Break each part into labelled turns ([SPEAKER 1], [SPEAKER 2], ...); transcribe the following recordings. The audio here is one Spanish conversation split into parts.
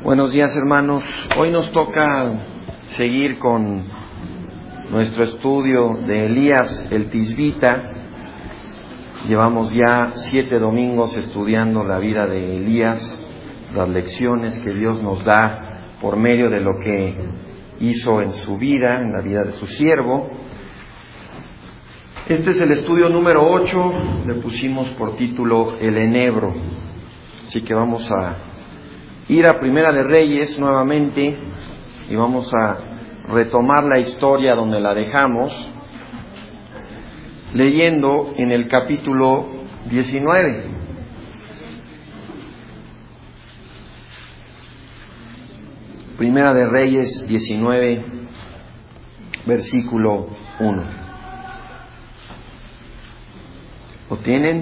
[SPEAKER 1] Buenos días, hermanos. Hoy nos toca seguir con nuestro estudio de Elías el Tisbita. Llevamos ya 7 domingos estudiando la vida de Elías, las lecciones que Dios nos da por medio de lo que hizo en su vida, en la vida de su siervo. Este es el estudio número 8, le pusimos por título El Enebro. Así que vamos a ir a Primera de Reyes nuevamente y vamos a retomar la historia donde la dejamos, leyendo en el capítulo 19. Primera de Reyes 19, versículo 1. ¿Lo tienen?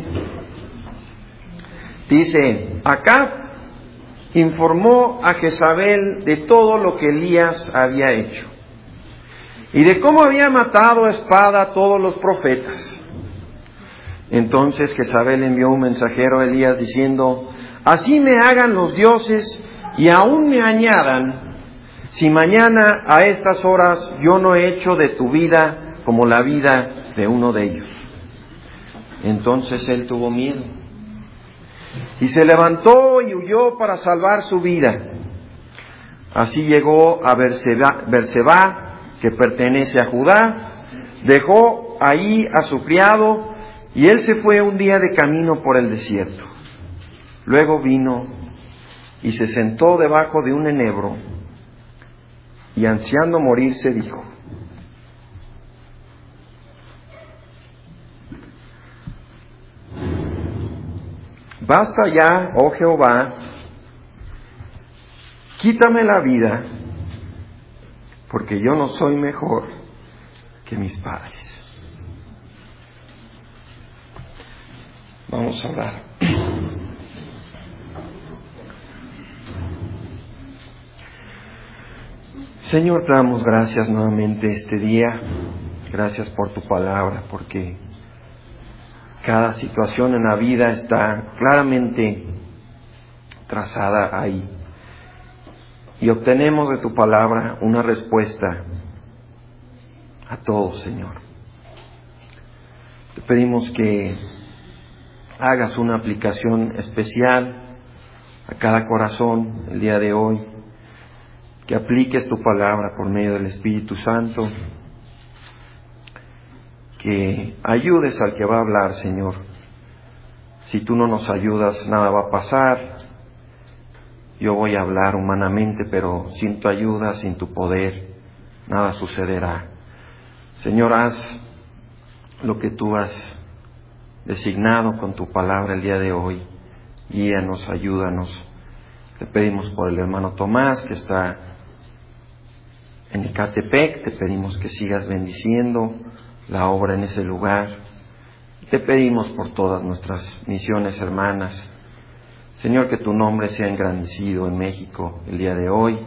[SPEAKER 1] Dice: Acab informó a Jezabel de todo lo que Elías había hecho y de cómo había matado a espada a todos los profetas. Entonces Jezabel envió un mensajero a Elías diciendo: Así me hagan los dioses y aún me añadan, si mañana a estas horas yo no he hecho de tu vida como la vida de uno de ellos. Entonces él tuvo miedo y se levantó y huyó para salvar su vida. Así llegó a Berseba, que pertenece a Judá, dejó ahí a su criado y él se fue un día de camino por el desierto. Luego vino y se sentó debajo de un enebro y ansiando morirse dijo: Basta ya, oh Jehová, quítame la vida, porque yo no soy mejor que mis padres. Vamos a orar. Señor, te damos gracias nuevamente este día. Gracias por tu palabra, porque cada situación en la vida está claramente trazada ahí. Y obtenemos de tu palabra una respuesta a todo, Señor. Te pedimos que hagas una aplicación especial a cada corazón el día de hoy, que apliques tu palabra por medio del Espíritu Santo, que ayudes al que va a hablar, Señor. Si tú no nos ayudas, nada va a pasar. Yo voy a hablar humanamente, pero sin tu ayuda, sin tu poder, nada sucederá. Señor, haz lo que tú has designado con tu palabra el día de hoy. Guíanos, ayúdanos. Te pedimos por el hermano Tomás, que está en Ecatepec. Te pedimos que sigas bendiciendo la obra en ese lugar. Te pedimos por todas nuestras misiones hermanas. Señor, que tu nombre sea engrandecido en México el día de hoy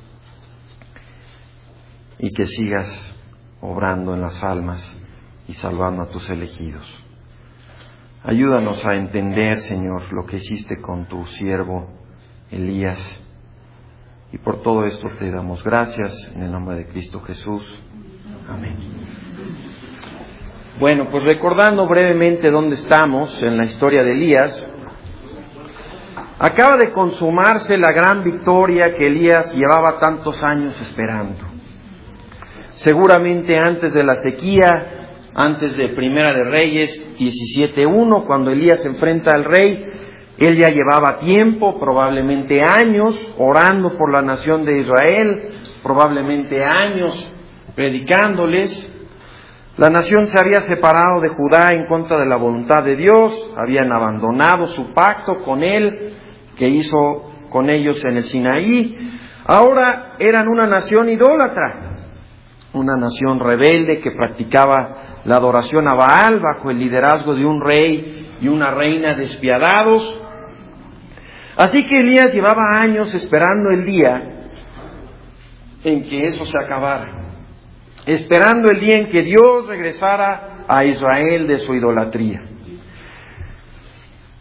[SPEAKER 1] y que sigas obrando en las almas y salvando a tus elegidos. Ayúdanos a entender, Señor, lo que hiciste con tu siervo Elías, y por todo esto te damos gracias en el nombre de Cristo Jesús. Amén. Bueno, pues recordando brevemente dónde estamos en la historia de Elías, acaba de consumarse la gran victoria que Elías llevaba tantos años esperando. Seguramente antes de la sequía, antes de Primera de Reyes 17:1, cuando Elías se enfrenta al rey, él ya llevaba tiempo, probablemente años, orando por la nación de Israel, probablemente años predicándoles. La nación se había separado de Judá en contra de la voluntad de Dios, habían abandonado su pacto con él, que hizo con ellos en el Sinaí. Ahora eran una nación idólatra, una nación rebelde que practicaba la adoración a Baal bajo el liderazgo de un rey y una reina despiadados. Así que Elías llevaba años esperando el día en que eso se acabara, esperando el día en que Dios regresara a Israel de su idolatría.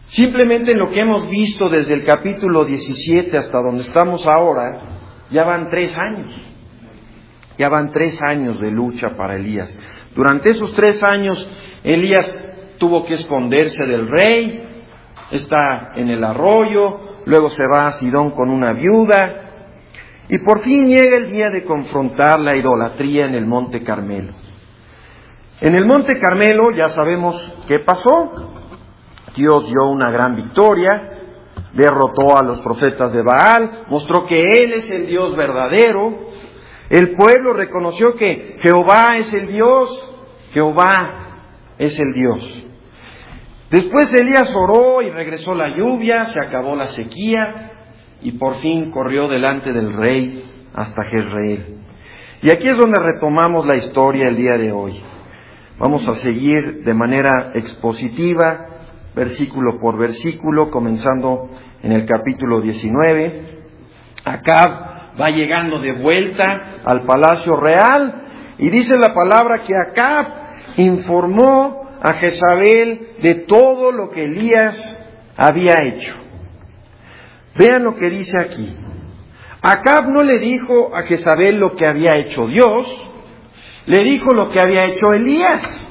[SPEAKER 1] Simplemente en lo que hemos visto desde el capítulo 17 hasta donde estamos ahora, ya van 3 años. Ya van 3 años de lucha para Elías. Durante esos 3 años, Elías tuvo que esconderse del rey, está en el arroyo, luego se va a Sidón con una viuda, y por fin llega el día de confrontar la idolatría en el Monte Carmelo. En el Monte Carmelo ya sabemos qué pasó. Dios dio una gran victoria, derrotó a los profetas de Baal, mostró que Él es el Dios verdadero. El pueblo reconoció que Jehová es el Dios, Jehová es el Dios. Después Elías oró y regresó la lluvia, se acabó la sequía y por fin corrió delante del rey hasta Jezreel. Y aquí es donde retomamos la historia el día de hoy. Vamos a seguir de manera expositiva, versículo por versículo, comenzando en el capítulo 19. Acab va llegando de vuelta al palacio real y dice la palabra que Acab informó a Jezabel de todo lo que Elías había hecho. Vean lo que dice aquí. Acab no le dijo a Jezabel lo que había hecho Dios, le dijo lo que había hecho Elías.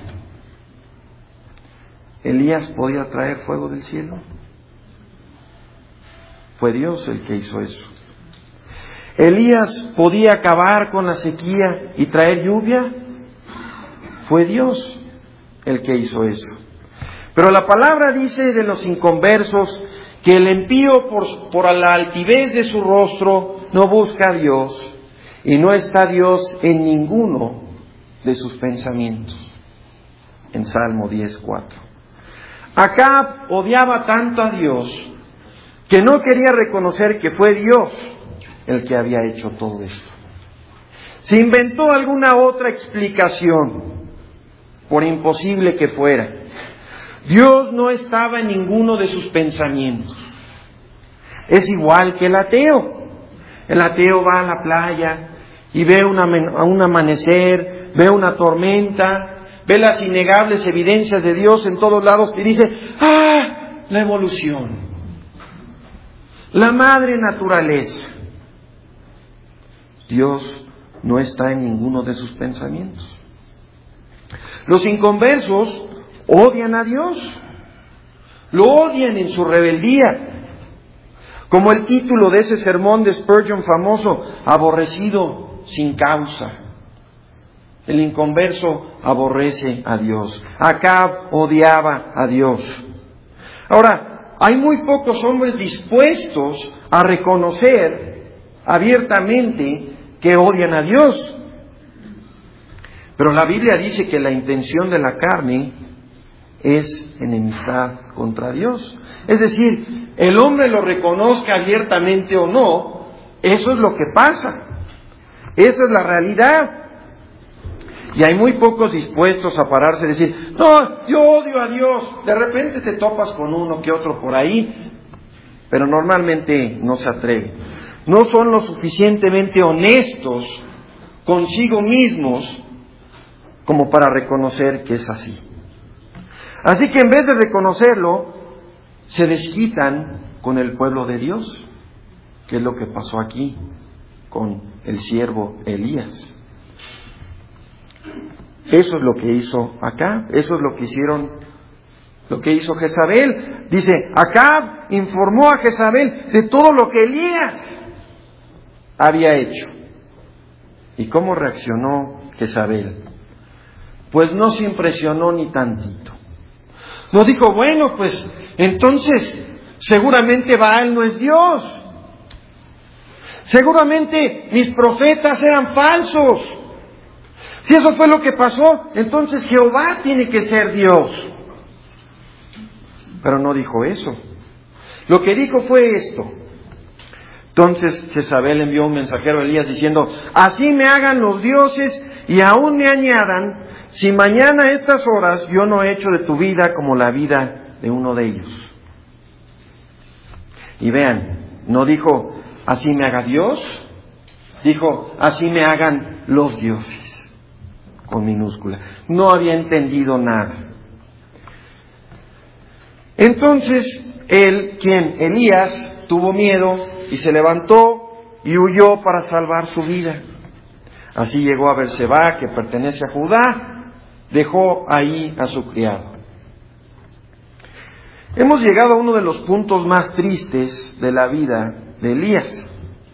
[SPEAKER 1] ¿Elías podía traer fuego del cielo? Fue Dios el que hizo eso. ¿Elías podía acabar con la sequía y traer lluvia? Fue Dios el que hizo eso. Pero la palabra dice de los inconversos que el impío por la altivez de su rostro no busca a Dios y no está Dios en ninguno de sus pensamientos. En Salmo 10:4. Acab odiaba tanto a Dios que no quería reconocer que fue Dios el que había hecho todo esto. Se inventó alguna otra explicación, por imposible que fuera. Dios no estaba en ninguno de sus pensamientos. Es igual que el ateo. El ateo va a la playa y ve un amanecer, ve una tormenta, ve las innegables evidencias de Dios en todos lados y dice, ¡ah! La evolución, la madre naturaleza. Dios no está en ninguno de sus pensamientos. Los inconversos odian a Dios, lo odian en su rebeldía. Como el título de ese sermón de Spurgeon famoso, aborrecido sin causa. El inconverso aborrece a Dios. Acab odiaba a Dios. Ahora, hay muy pocos hombres dispuestos a reconocer abiertamente que odian a Dios. Pero la Biblia dice que la intención de la carne es enemistad contra Dios. Es decir, el hombre lo reconozca abiertamente o no, eso es lo que pasa. Esa es la realidad. Y hay muy pocos dispuestos a pararse y decir, no, yo odio a Dios. De repente te topas con uno que otro por ahí, pero normalmente no se atreven. No son lo suficientemente honestos consigo mismos como para reconocer que es así. Así que en vez de reconocerlo, se desquitan con el pueblo de Dios, que es lo que pasó aquí con el siervo Elías. Eso es lo que hizo Acab, eso es lo que hizo Jezabel. Dice, Acab informó a Jezabel de todo lo que Elías había hecho. ¿Y cómo reaccionó Jezabel? Pues no se impresionó ni tantito. No dijo, bueno, pues entonces seguramente Baal no es Dios. Seguramente mis profetas eran falsos. Si eso fue lo que pasó, entonces Jehová tiene que ser Dios. Pero no dijo eso. Lo que dijo fue esto. Entonces Jezabel envió un mensajero a Elías diciendo, así me hagan los dioses y aún me añadan, si mañana a estas horas yo no he hecho de tu vida como la vida de uno de ellos. Y vean, no dijo, así me haga Dios, dijo, así me hagan los dioses. Con minúscula. No había entendido nada. Entonces, Elías, tuvo miedo y se levantó y huyó para salvar su vida. Así llegó a Berseba, que pertenece a Judá, dejó ahí a su criado. Hemos llegado a uno de los puntos más tristes de la vida de Elías.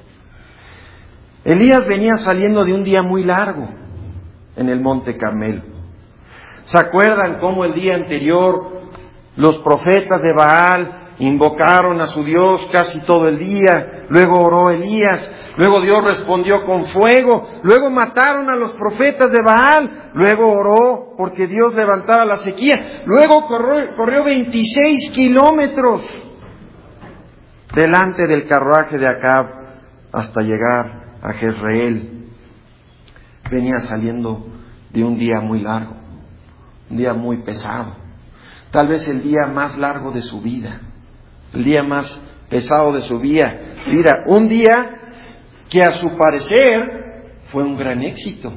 [SPEAKER 1] Elías venía saliendo de un día muy largo en el Monte Carmelo. ¿Se acuerdan cómo el día anterior los profetas de Baal invocaron a su Dios casi todo el día? Luego oró Elías, luego Dios respondió con fuego, luego mataron a los profetas de Baal, luego oró porque Dios levantara la sequía, luego corrió 26 kilómetros delante del carruaje de Acab hasta llegar a Jezreel. Venía saliendo de un día muy largo, un día muy pesado, tal vez el día más largo de su vida, el día más pesado de su vida. Mira, un día que a su parecer fue un gran éxito,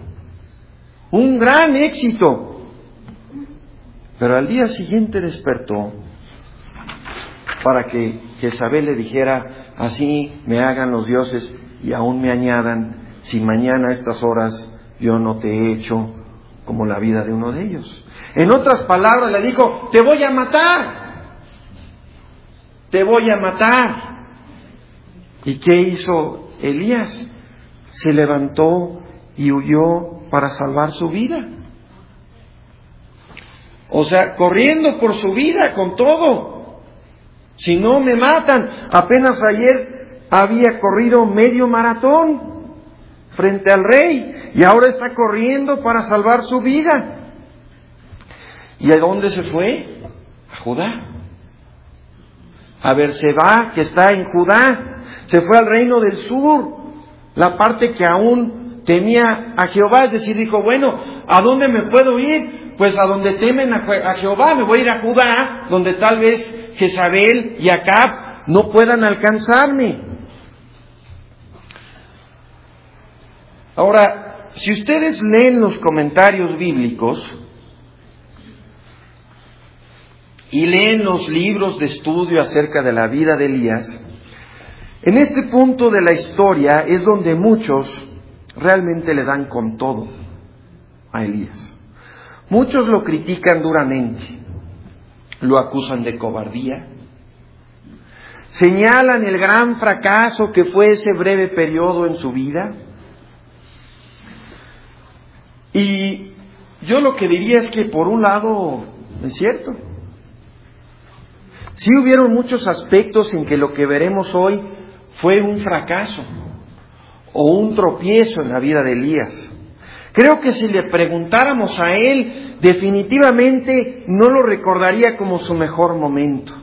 [SPEAKER 1] pero al día siguiente despertó para que Jezabel le dijera: así me hagan los dioses y aún me añadan, si mañana a estas horas yo no te he hecho como la vida de uno de ellos. En otras palabras le dijo: te voy a matar. ¿Y qué hizo Elías? Se levantó y huyó para salvar su vida. O sea, corriendo por su vida con todo. Si no me matan. Apenas ayer había corrido medio maratón frente al rey y ahora está corriendo para salvar su vida. ¿Y a dónde se fue? A Judá. A Berseba, que está en Judá. Se fue al reino del sur, la parte que aún temía a Jehová. Es decir, dijo: bueno, ¿a dónde me puedo ir? Pues a donde temen a Jehová. Me voy a ir a Judá, donde tal vez Jezabel y Acab no puedan alcanzarme. Ahora, si ustedes leen los comentarios bíblicos y leen los libros de estudio acerca de la vida de Elías, en este punto de la historia es donde muchos realmente le dan con todo a Elías. Muchos lo critican duramente, lo acusan de cobardía, señalan el gran fracaso que fue ese breve periodo en su vida. Y yo lo que diría es que por un lado es cierto. Sí hubieron muchos aspectos en que lo que veremos hoy fue un fracaso o un tropiezo en la vida de Elías. Creo que si le preguntáramos a él, definitivamente no lo recordaría como su mejor momento.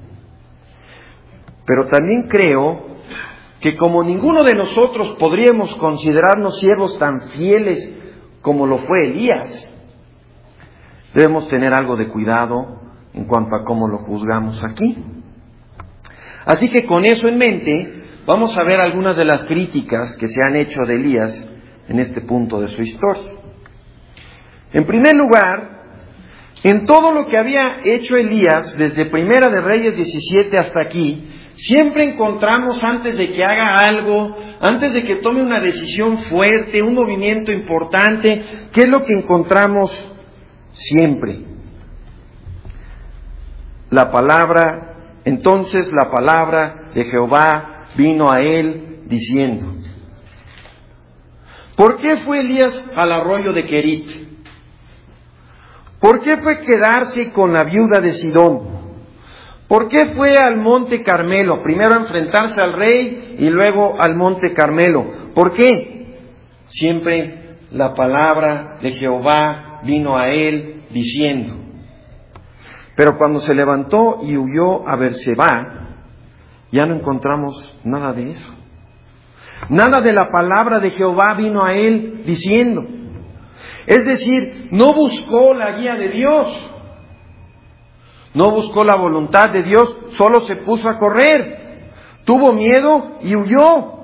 [SPEAKER 1] Pero también creo que como ninguno de nosotros podríamos considerarnos siervos tan fieles como lo fue Elías, debemos tener algo de cuidado en cuanto a cómo lo juzgamos aquí. Así que con eso en mente, vamos a ver algunas de las críticas que se han hecho de Elías en este punto de su historia. En primer lugar, en todo lo que había hecho Elías, desde Primera de Reyes 17 hasta aquí, siempre encontramos, antes de que haga algo, antes de que tome una decisión fuerte, un movimiento importante, ¿qué es lo que encontramos siempre? Entonces la palabra de Jehová vino a él diciendo. ¿Por qué fue Elías al arroyo de Querit? ¿Por qué fue quedarse con la viuda de Sidón? ¿Por qué fue al Monte Carmelo? Primero a enfrentarse al rey y luego al Monte Carmelo. ¿Por qué? Siempre la palabra de Jehová vino a él diciendo. Pero cuando se levantó y huyó a Berseba, ya no encontramos nada de eso. Nada de la palabra de Jehová vino a él diciendo. Es decir, no buscó la guía de Dios. No buscó la voluntad de Dios, solo se puso a correr. Tuvo miedo y huyó.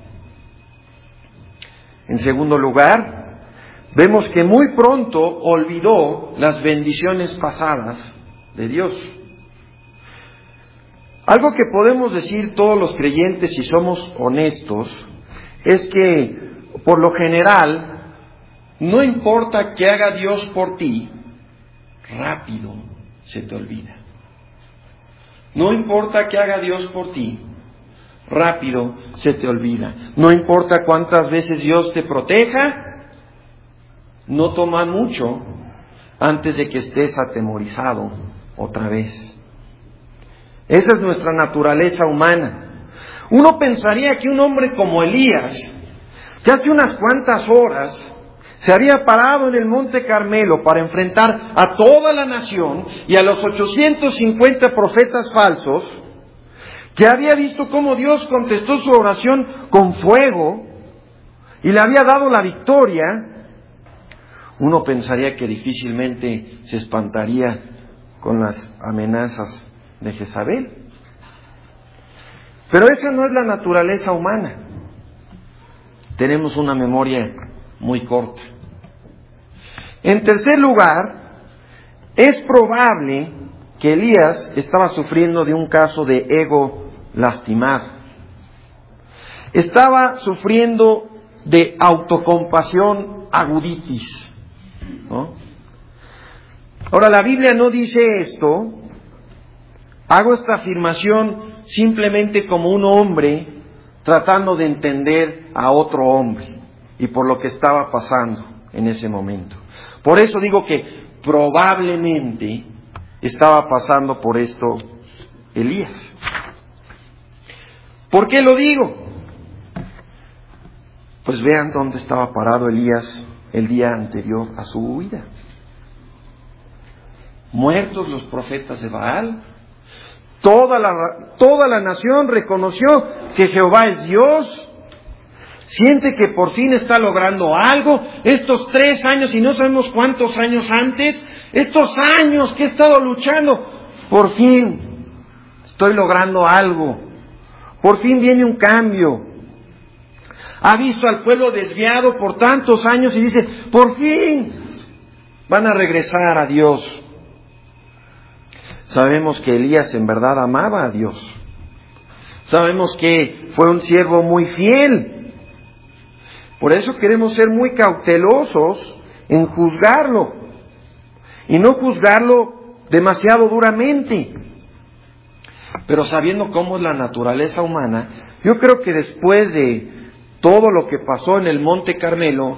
[SPEAKER 1] En segundo lugar, vemos que muy pronto olvidó las bendiciones pasadas de Dios. Algo que podemos decir todos los creyentes, si somos honestos, es que, por lo general, no importa qué haga Dios por ti, rápido se te olvida. No importa qué haga Dios por ti, rápido se te olvida. No importa cuántas veces Dios te proteja, no toma mucho antes de que estés atemorizado otra vez. Esa es nuestra naturaleza humana. Uno pensaría que un hombre como Elías, que hace unas cuantas horas se había parado en el Monte Carmelo para enfrentar a toda la nación y a los 850 profetas falsos, que había visto cómo Dios contestó su oración con fuego y le había dado la victoria, uno pensaría que difícilmente se espantaría con las amenazas de Jezabel. Pero esa no es la naturaleza humana. Tenemos una memoria muy corta. En tercer lugar, es probable que Elías estaba sufriendo de un caso de ego lastimado. Estaba sufriendo de autocompasión aguditis, ¿no? Ahora, la Biblia no dice esto. Hago esta afirmación simplemente como un hombre tratando de entender a otro hombre y por lo que estaba pasando en ese momento. Por eso digo que probablemente estaba pasando por esto Elías. ¿Por qué lo digo? Pues vean dónde estaba parado Elías el día anterior a su huida. Muertos los profetas de Baal. Toda la nación reconoció que Jehová es Dios. Siente que por fin está logrando algo. Estos 3 años y no sabemos cuántos años antes, estos años que he estado luchando, por fin estoy logrando algo. Por fin viene un cambio. Ha visto al pueblo desviado por tantos años y dice, por fin van a regresar a Dios. Sabemos que Elías en verdad amaba a Dios. Sabemos que fue un siervo muy fiel. Por eso queremos ser muy cautelosos en juzgarlo. Y no juzgarlo demasiado duramente. Pero sabiendo cómo es la naturaleza humana, yo creo que después de todo lo que pasó en el Monte Carmelo,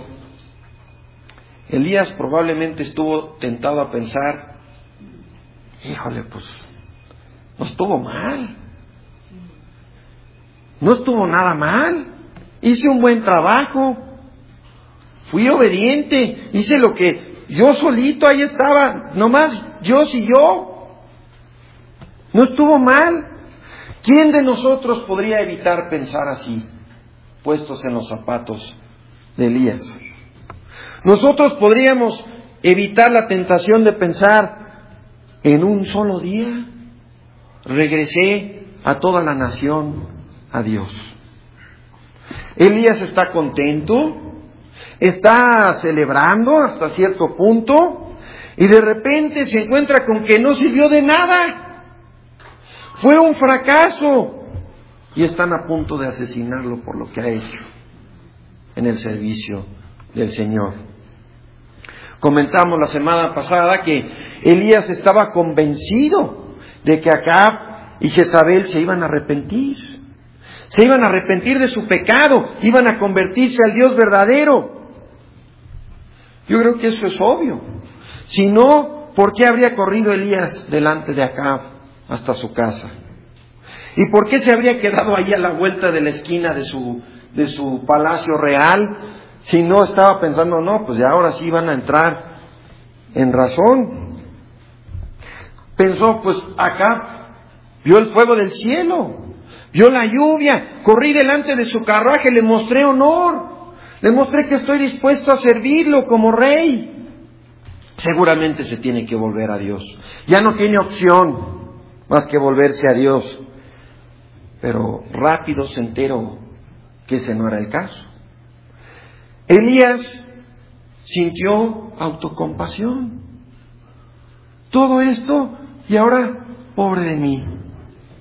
[SPEAKER 1] Elías probablemente estuvo tentado a pensar, híjole, pues no estuvo mal. No estuvo nada mal. Hice un buen trabajo. Fui obediente. Hice lo que yo solito, ahí estaba, nomás Dios y yo. No estuvo mal. ¿Quién de nosotros podría evitar pensar así, puestos en los zapatos de Elías? Nosotros podríamos evitar la tentación de pensar, en un solo día regresé a toda la nación a Dios. Elías está contento, está celebrando hasta cierto punto, y de repente se encuentra con que no sirvió de nada. Fue un fracaso. Y están a punto de asesinarlo por lo que ha hecho en el servicio del Señor. Comentamos la semana pasada que Elías estaba convencido de que Acab y Jezabel se iban a arrepentir. Se iban a arrepentir de su pecado, iban a convertirse al Dios verdadero. Yo creo que eso es obvio. Si no, ¿por qué habría corrido Elías delante de Acab hasta su casa? ¿Y por qué se habría quedado ahí a la vuelta de la esquina de su palacio real? Si no estaba pensando, no, pues ya ahora sí van a entrar en razón. Pensó, pues acá vio el fuego del cielo, vio la lluvia, corrí delante de su carruaje, le mostré honor, le mostré que estoy dispuesto a servirlo como rey. Seguramente se tiene que volver a Dios. Ya no tiene opción más que volverse a Dios. Pero rápido se enteró que ese no era el caso. Elías sintió autocompasión. Todo esto y ahora, pobre de mí.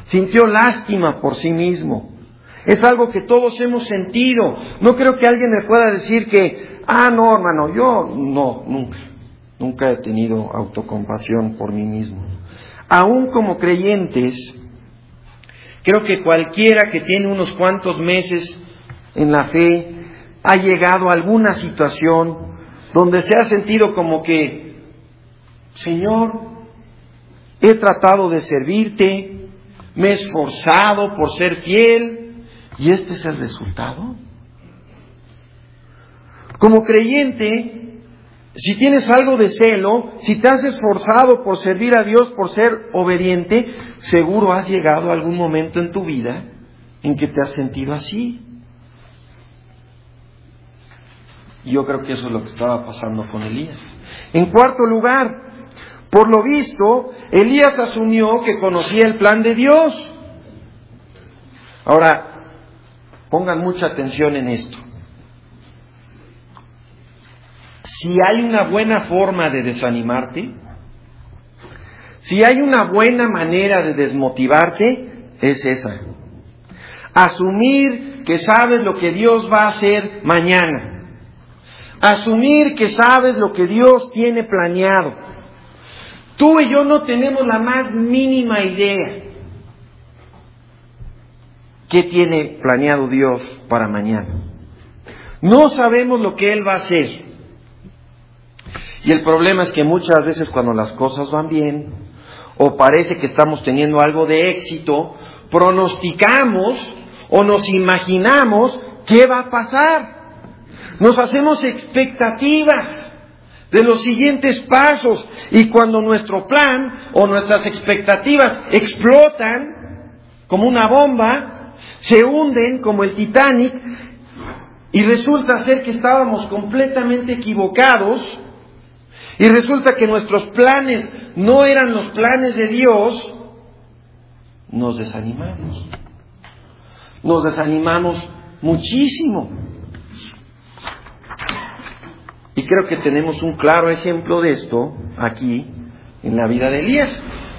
[SPEAKER 1] sintió lástima por sí mismo. Es algo que todos hemos sentido. No creo que alguien me pueda decir que, no, hermano, yo no, nunca he tenido autocompasión por mí mismo. Aún como creyentes, creo que cualquiera que tiene unos cuantos meses en la fe ha llegado a alguna situación donde se ha sentido como que, Señor, he tratado de servirte, me he esforzado por ser fiel, ¿y este es el resultado? Como creyente, si tienes algo de celo, si te has esforzado por servir a Dios, por ser obediente, seguro has llegado a algún momento en tu vida en que te has sentido así. Yo creo que eso es lo que estaba pasando con Elías. En cuarto lugar, por lo visto, Elías asumió que conocía el plan de Dios. Ahora, pongan mucha atención en esto. Si hay una buena forma de desanimarte, si hay una buena manera de desmotivarte, es esa. Asumir que sabes lo que Dios va a hacer mañana. Asumir que sabes lo que Dios tiene planeado. Tú y yo no tenemos la más mínima idea qué tiene planeado Dios para mañana. No sabemos lo que Él va a hacer. Y el problema es que muchas veces cuando las cosas van bien, o parece que estamos teniendo algo de éxito, pronosticamos o nos imaginamos qué va a pasar. Nos hacemos expectativas de los siguientes pasos, y cuando nuestro plan o nuestras expectativas explotan como una bomba, se hunden como el Titanic, y resulta ser que estábamos completamente equivocados, y resulta que nuestros planes no eran los planes de Dios, nos desanimamos. Nos desanimamos muchísimo. Y creo que tenemos un claro ejemplo de esto aquí en la vida de Elías.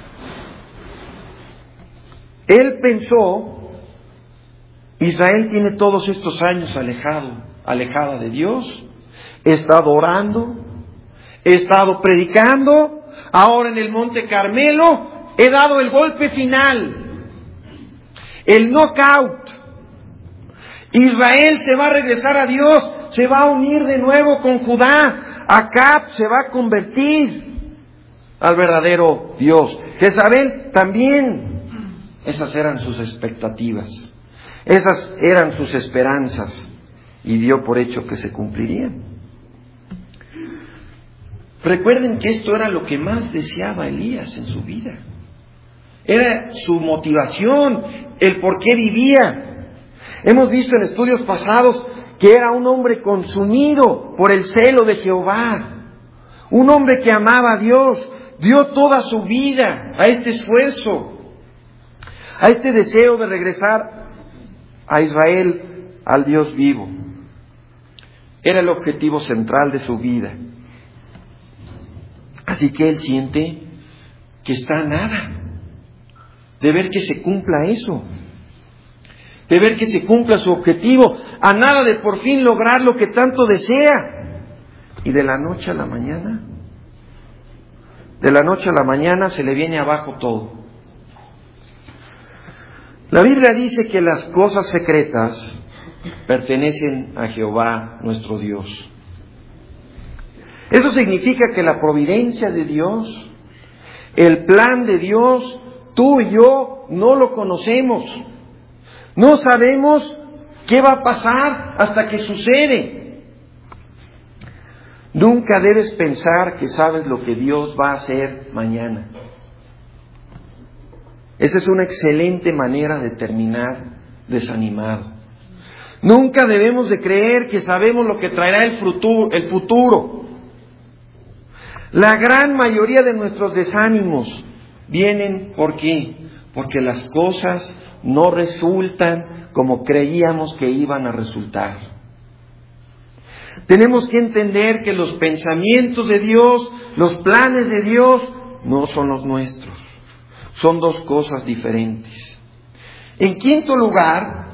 [SPEAKER 1] Él pensó, Israel tiene todos estos años alejada de Dios, he estado orando, he estado predicando, ahora en el Monte Carmelo he dado el golpe final, el knockout. Israel se va a regresar a Dios, se va a unir de nuevo con Judá, Acab se va a convertir al verdadero Dios. Jezabel también. Esas eran sus expectativas, esas eran sus esperanzas, y dio por hecho que se cumplirían. Recuerden que esto era lo que más deseaba Elías en su vida. Era su motivación, el por qué vivía. Hemos visto en estudios pasados que era un hombre consumido por el celo de Jehová. Un hombre que amaba a Dios, dio toda su vida a este esfuerzo, a este deseo de regresar a Israel, al Dios vivo. Era el objetivo central de su vida. Así que él siente que está a nada de ver que se cumpla eso, de ver que se cumpla su objetivo, a nada de por fin lograr lo que tanto desea. Y de la noche a la mañana se le viene abajo todo. La Biblia dice que las cosas secretas pertenecen a Jehová nuestro Dios. Eso significa que la providencia de Dios, el plan de Dios, tú y yo no lo conocemos. No sabemos qué va a pasar hasta que sucede. Nunca debes pensar que sabes lo que Dios va a hacer mañana. Esa es una excelente manera de terminar desanimado. Nunca debemos de creer que sabemos lo que traerá el futuro. La gran mayoría de nuestros desánimos vienen, ¿por qué? Porque las cosas no resultan como creíamos que iban a resultar. Tenemos que entender que los pensamientos de Dios, los planes de Dios, no son los nuestros. Son dos cosas diferentes. En quinto lugar,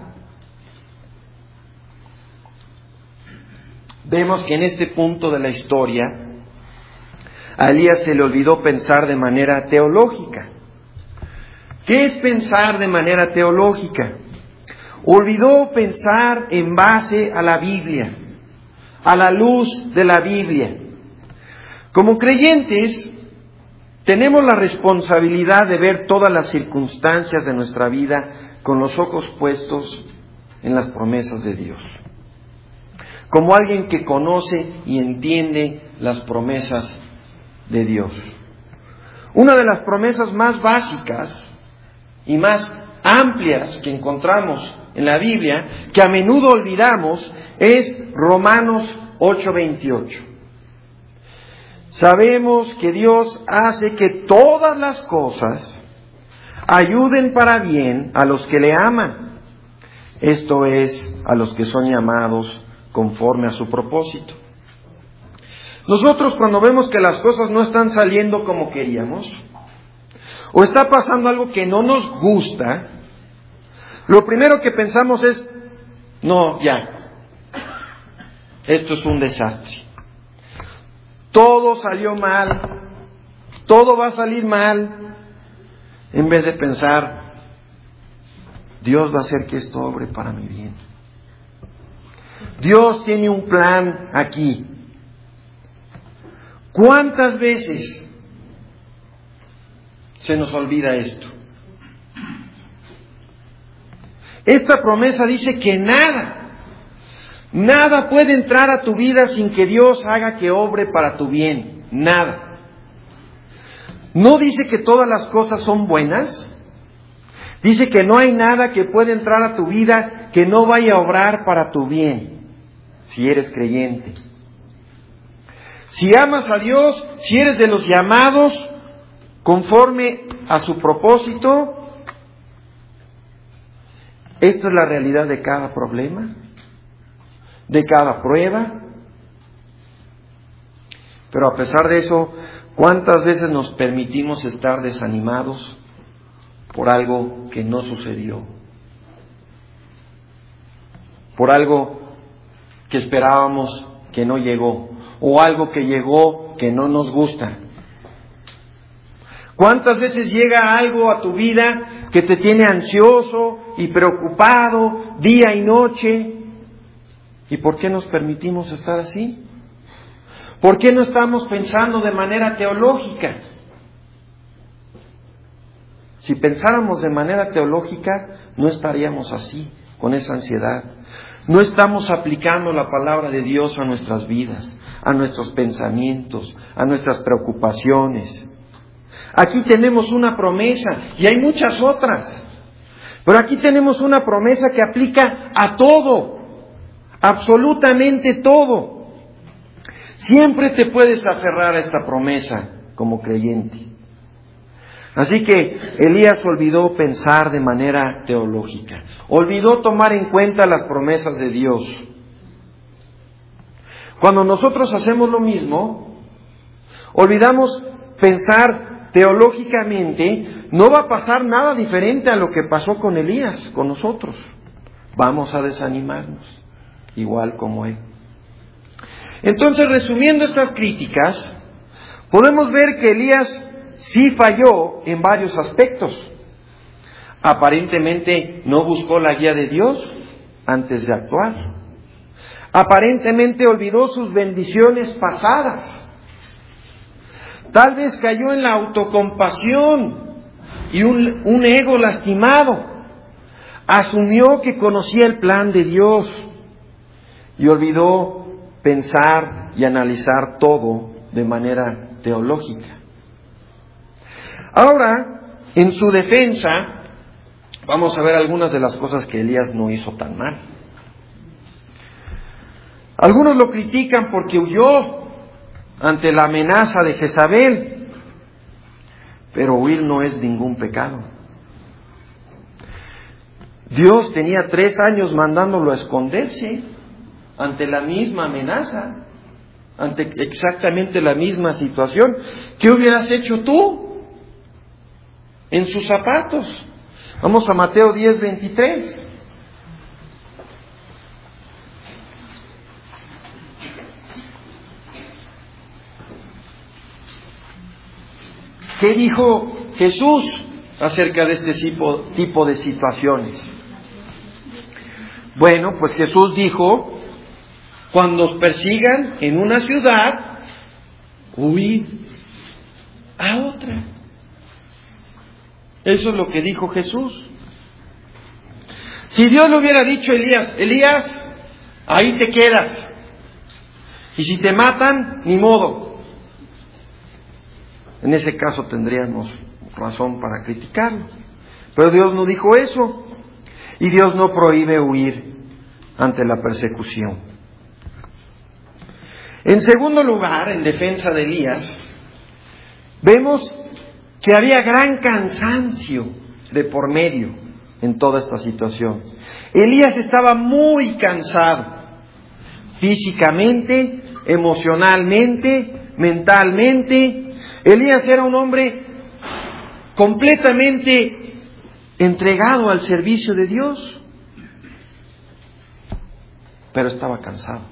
[SPEAKER 1] vemos que en este punto de la historia, a Elías se le olvidó pensar de manera teológica. ¿Qué es pensar de manera teológica? Olvidó pensar en base a la Biblia, a la luz de la Biblia. Como creyentes, tenemos la responsabilidad de ver todas las circunstancias de nuestra vida con los ojos puestos en las promesas de Dios. Como alguien que conoce y entiende las promesas de Dios. Una de las promesas más básicas y más amplias que encontramos en la Biblia, que a menudo olvidamos, es Romanos 8:28. Sabemos que Dios hace que todas las cosas ayuden para bien a los que le aman. Esto es, a los que son llamados conforme a su propósito. Nosotros, cuando vemos que las cosas no están saliendo como queríamos, o está pasando algo que no nos gusta, lo primero que pensamos es, no, ya, esto es un desastre. Todo salió mal, todo va a salir mal, en vez de pensar, Dios va a hacer que esto obre para mi bien. Dios tiene un plan aquí. ¿Cuántas veces se nos olvida esto? Esta promesa dice que nada puede entrar a tu vida sin que Dios haga que obre para tu bien. Nada. No dice que todas las cosas son buenas. Dice que no hay nada que pueda entrar a tu vida que no vaya a obrar para tu bien, si eres creyente. Si amas a Dios, si eres de los llamados conforme a su propósito, esta es la realidad de cada problema, de cada prueba. Pero a pesar de eso, ¿cuántas veces nos permitimos estar desanimados por algo que no sucedió? Por algo que esperábamos que no llegó, o algo que llegó que no nos gusta. ¿Cuántas veces llega algo a tu vida que te tiene ansioso y preocupado día y noche? ¿Y por qué nos permitimos estar así? ¿Por qué no estamos pensando de manera teológica? Si pensáramos de manera teológica, no estaríamos así, con esa ansiedad. No estamos aplicando la palabra de Dios a nuestras vidas, a nuestros pensamientos, a nuestras preocupaciones. Aquí tenemos una promesa, y hay muchas otras, pero aquí tenemos una promesa que aplica a todo, absolutamente todo. Siempre te puedes aferrar a esta promesa como creyente. Así que Elías olvidó pensar de manera teológica, olvidó tomar en cuenta las promesas de Dios. Cuando nosotros hacemos lo mismo, olvidamos pensar teológicamente, no va a pasar nada diferente a lo que pasó con Elías, con nosotros. Vamos a desanimarnos, igual como él. Entonces, resumiendo estas críticas, podemos ver que Elías sí falló en varios aspectos. Aparentemente no buscó la guía de Dios antes de actuar. Aparentemente olvidó sus bendiciones pasadas. Tal vez cayó en la autocompasión y un ego lastimado. Asumió que conocía el plan de Dios y olvidó pensar y analizar todo de manera teológica. Ahora, en su defensa, vamos a ver algunas de las cosas que Elías no hizo tan mal. Algunos lo critican porque huyó ante la amenaza de Jezabel, pero huir no es ningún pecado. Dios tenía 3 años mandándolo a esconderse ante la misma amenaza, ante exactamente la misma situación. ¿Qué hubieras hecho tú en sus zapatos? Vamos a Mateo 10:23. ¿Qué dijo Jesús acerca de este tipo de situaciones? Bueno, pues Jesús dijo, cuando os persigan en una ciudad, huid a otra. Eso es lo que dijo Jesús. Si Dios le hubiera dicho a Elías, Elías, ahí te quedas. Y si te matan, ni modo. En ese caso tendríamos razón para criticarlo. Pero Dios no dijo eso. Y Dios no prohíbe huir ante la persecución. En segundo lugar, en defensa de Elías, vemos que había gran cansancio de por medio en toda esta situación. Elías estaba muy cansado, físicamente, emocionalmente, mentalmente. Elías era un hombre completamente entregado al servicio de Dios, pero estaba cansado.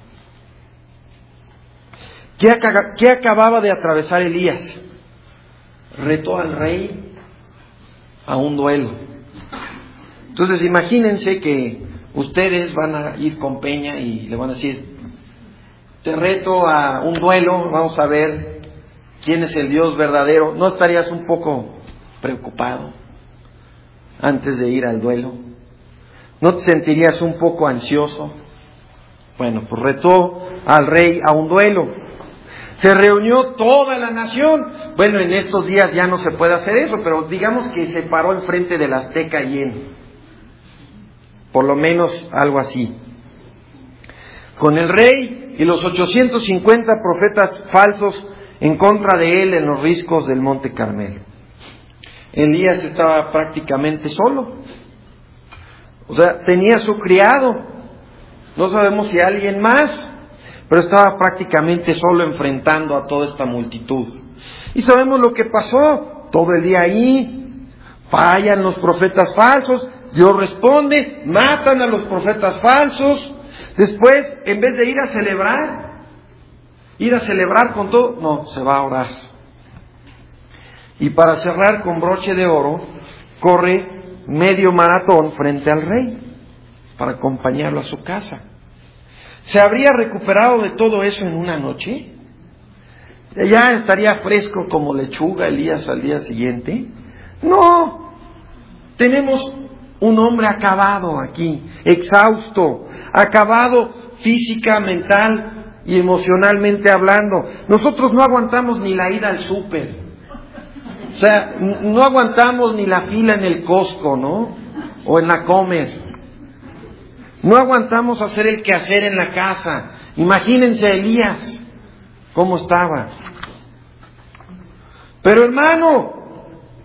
[SPEAKER 1] ¿Qué acababa de atravesar Elías? Retó al rey a un duelo. Entonces imagínense que ustedes van a ir con Peña y le van a decir, te reto a un duelo, vamos a ver quién es el Dios verdadero. ¿No estarías un poco preocupado antes de ir al duelo? ¿No te sentirías un poco ansioso? Bueno, pues retó al rey a un duelo. Se reunió toda la nación. Bueno, en estos días ya no se puede hacer eso, pero digamos que se paró enfrente del Azteca lleno. Por lo menos algo así. Con el rey y los 850 profetas falsos en contra de él en los riscos del Monte Carmelo. Elías estaba prácticamente solo. O sea, tenía su criado. No sabemos si alguien más, pero estaba prácticamente solo enfrentando a toda esta multitud. Y sabemos lo que pasó. Todo el día ahí, fallan los profetas falsos, Dios responde, matan a los profetas falsos. Después, en vez de ir a celebrar con todo, no, se va a orar. Y para cerrar con broche de oro, corre medio maratón frente al rey para acompañarlo a su casa. ¿Se habría recuperado de todo eso en una noche? ¿Ya estaría fresco como lechuga Elías al día siguiente? No. Tenemos un hombre acabado aquí, exhausto, acabado física, mental y emocionalmente hablando. Nosotros no aguantamos ni la ida al súper. O sea, no aguantamos ni la fila en el Costco, ¿no? O en la Comer. No aguantamos hacer el quehacer en la casa. Imagínense a Elías, cómo estaba. Pero hermano,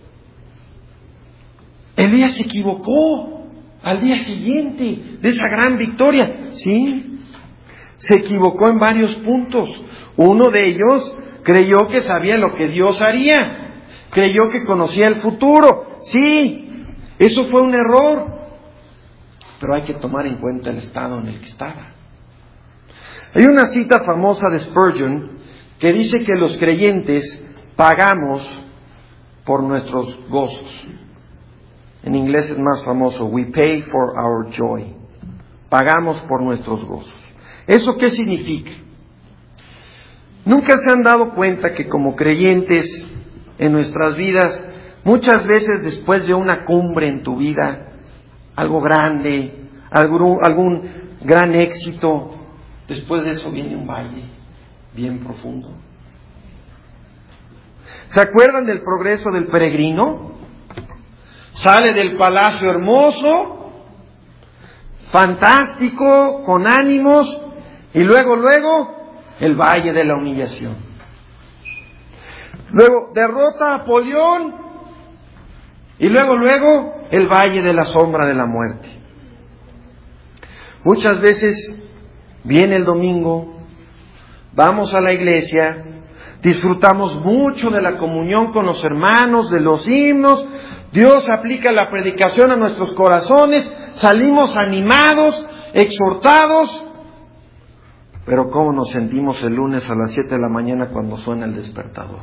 [SPEAKER 1] Elías se equivocó al día siguiente de esa gran victoria. Sí, se equivocó en varios puntos. Uno de ellos creyó que sabía lo que Dios haría. Creyó que conocía el futuro. Sí, eso fue un error. Pero hay que tomar en cuenta el estado en el que estaba. Hay una cita famosa de Spurgeon que dice que los creyentes pagamos por nuestros gozos. En inglés es más famoso, we pay for our joy. Pagamos por nuestros gozos. ¿Eso qué significa? ¿Nunca se han dado cuenta que como creyentes en nuestras vidas, muchas veces después de una cumbre en tu vida, algo grande, algún gran éxito, después de eso viene un valle bien profundo? ¿Se acuerdan del progreso del peregrino? Sale del palacio hermoso, fantástico, con ánimos, y luego el valle de la humillación. Luego derrota a Napoleón, y luego el valle de la sombra de la muerte. Muchas veces viene el domingo, vamos a la iglesia, disfrutamos mucho de la comunión con los hermanos, de los himnos, Dios aplica la predicación a nuestros corazones, salimos animados, exhortados, pero ¿cómo nos sentimos el lunes a las 7 de la mañana cuando suena el despertador?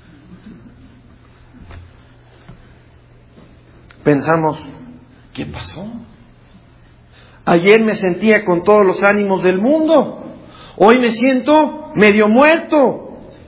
[SPEAKER 1] Pensamos, ¿qué pasó? Ayer me sentía con todos los ánimos del mundo, hoy me siento medio muerto.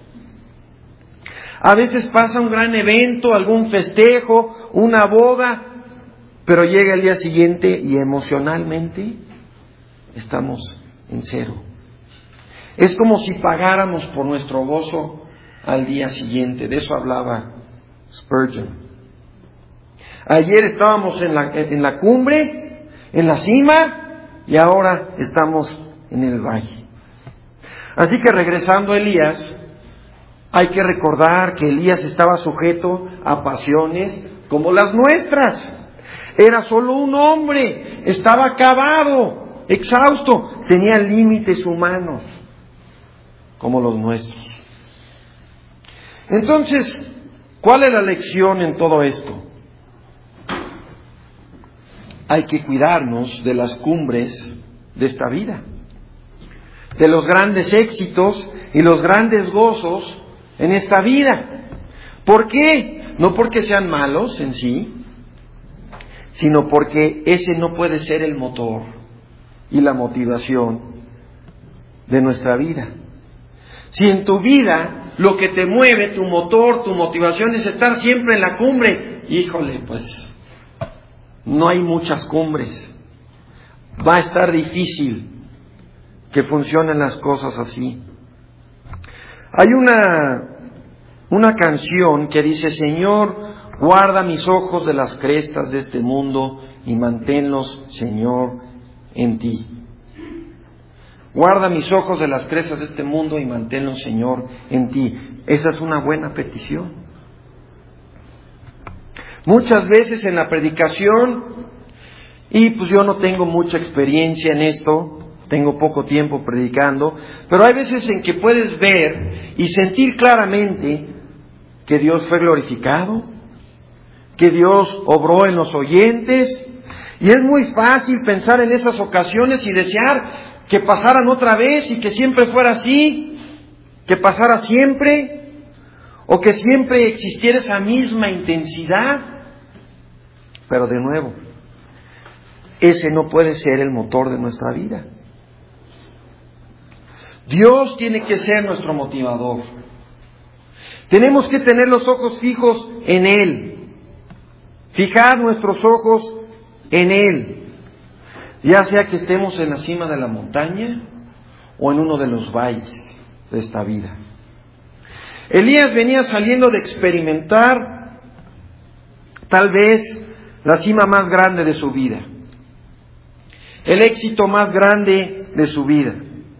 [SPEAKER 1] A veces pasa un gran evento, algún festejo, una boda, pero llega el día siguiente y emocionalmente estamos en cero. Es como si pagáramos por nuestro gozo al día siguiente. De eso hablaba Spurgeon. Ayer estábamos en la cumbre, en la cima, y ahora estamos en el valle. Así que regresando a Elías, hay que recordar que Elías estaba sujeto a pasiones como las nuestras. Era solo un hombre, estaba acabado, exhausto, tenía límites humanos como los nuestros. Entonces, ¿cuál es la lección en todo esto? Hay que cuidarnos de las cumbres de esta vida, de los grandes éxitos y los grandes gozos en esta vida. ¿Por qué? No porque sean malos en sí, sino porque ese no puede ser el motor y la motivación de nuestra vida. Si en tu vida lo que te mueve, tu motor, tu motivación es estar siempre en la cumbre, híjole, pues no hay muchas cumbres. Va a estar difícil que funcionen las cosas así. Hay una canción que dice: Señor, guarda mis ojos de las crestas de este mundo y manténlos, Señor, en ti. Guarda mis ojos de las crestas de este mundo y manténlos, Señor, en ti. Esa es una buena petición. Muchas veces en la predicación, y pues yo no tengo mucha experiencia en esto, tengo poco tiempo predicando, pero hay veces en que puedes ver y sentir claramente que Dios fue glorificado, que Dios obró en los oyentes, y es muy fácil pensar en esas ocasiones y desear que pasaran otra vez y que siempre fuera así, que pasara siempre, o que siempre existiera esa misma intensidad. Pero de nuevo, ese no puede ser el motor de nuestra vida. Dios tiene que ser nuestro motivador. Tenemos que tener los ojos fijos en Él. Fijar nuestros ojos en Él. Ya sea que estemos en la cima de la montaña o en uno de los valles de esta vida. Elías venía saliendo de experimentar tal vez la cima más grande de su vida, el éxito más grande de su vida.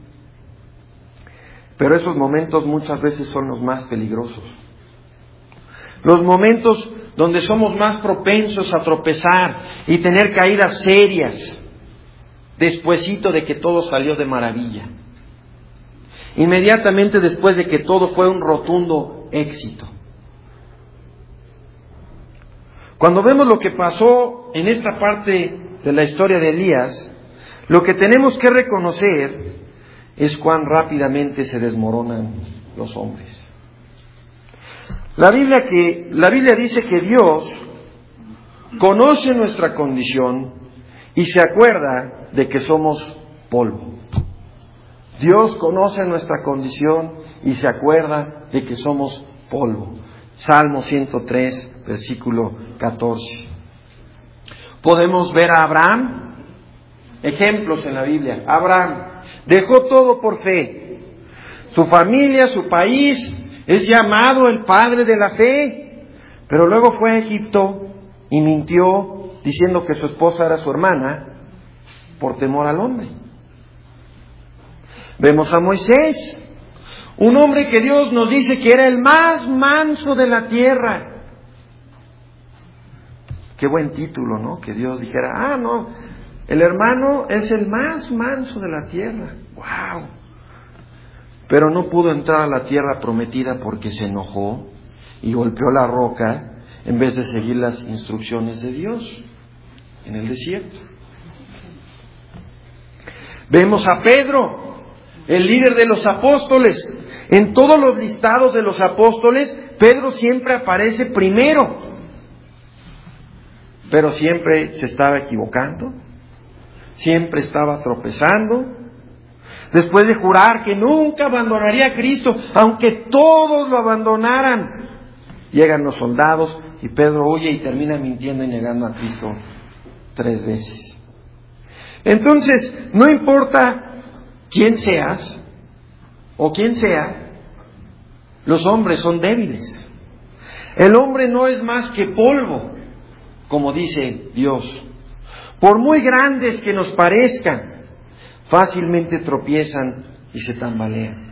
[SPEAKER 1] Pero esos momentos muchas veces son los más peligrosos. Los momentos donde somos más propensos a tropezar y tener caídas serias despuesito de que todo salió de maravilla. Inmediatamente después de que todo fue un rotundo éxito. Cuando vemos lo que pasó en esta parte de la historia de Elías, lo que tenemos que reconocer es cuán rápidamente se desmoronan los hombres. La Biblia dice que Dios conoce nuestra condición y se acuerda de que somos polvo. Dios conoce nuestra condición y se acuerda de que somos polvo. Salmo 103, versículo 14. Podemos ver a Abraham, ejemplos en la Biblia. Abraham dejó todo por fe. Su familia, su país, es llamado el padre de la fe. Pero luego fue a Egipto y mintió diciendo que su esposa era su hermana por temor al hombre. Vemos a Moisés, un hombre que Dios nos dice que era el más manso de la tierra. Qué buen título, ¿no? Que Dios dijera, no, el hermano es el más manso de la tierra. ¡Wow! Pero no pudo entrar a la tierra prometida porque se enojó y golpeó la roca en vez de seguir las instrucciones de Dios en el desierto. Vemos a Pedro, el líder de los apóstoles. En todos los listados de los apóstoles, Pedro siempre aparece primero, pero siempre se estaba equivocando, siempre estaba tropezando. Después de jurar que nunca abandonaría a Cristo, aunque todos lo abandonaran, llegan los soldados y Pedro huye y termina mintiendo y negando a Cristo 3 veces. Entonces, no importa quién seas o quién sea, los hombres son débiles. El hombre no es más que polvo, como dice Dios. Por muy grandes que nos parezcan, fácilmente tropiezan y se tambalean.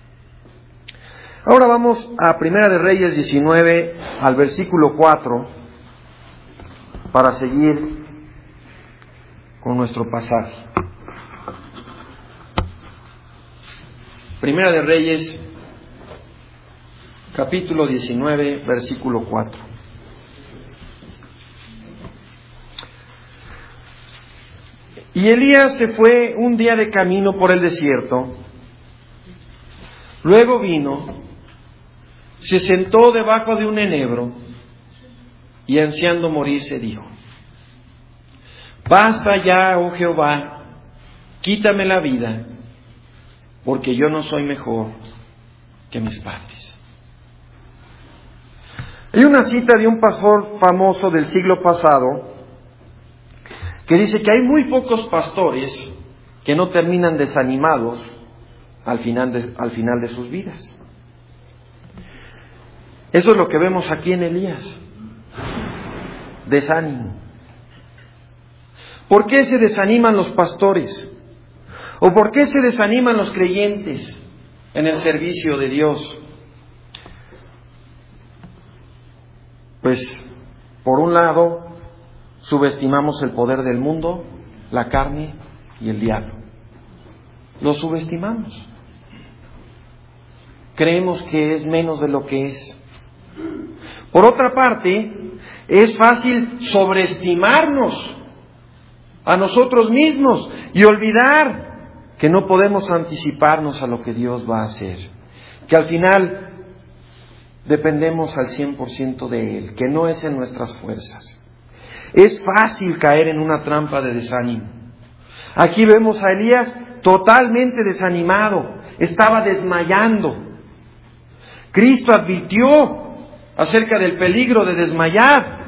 [SPEAKER 1] Ahora vamos a Primera de Reyes 19, al versículo 4, para seguir con nuestro pasaje. Primera de Reyes, capítulo 19, versículo 4. Y Elías se fue un día de camino por el desierto. Luego vino, se sentó debajo de un enebro y ansiando morirse dijo: Basta ya, oh Jehová, quítame la vida, porque yo no soy mejor que mis padres. Hay una cita de un pastor famoso del siglo pasado que dice que hay muy pocos pastores que no terminan desanimados al final de sus vidas. Eso es lo que vemos aquí en Elías. Desánimo. ¿Por qué se desaniman los pastores? ¿O por qué se desaniman los creyentes en el servicio de Dios? Pues, por un lado, subestimamos el poder del mundo, la carne y el diablo. Lo subestimamos. Creemos que es menos de lo que es. Por otra parte, es fácil sobreestimarnos a nosotros mismos y olvidar que no podemos anticiparnos a lo que Dios va a hacer. Que al final dependemos al 100% de Él, que no es en nuestras fuerzas. Es fácil caer en una trampa de desánimo. Aquí vemos a Elías totalmente desanimado, estaba desmayando. Cristo advirtió acerca del peligro de desmayar.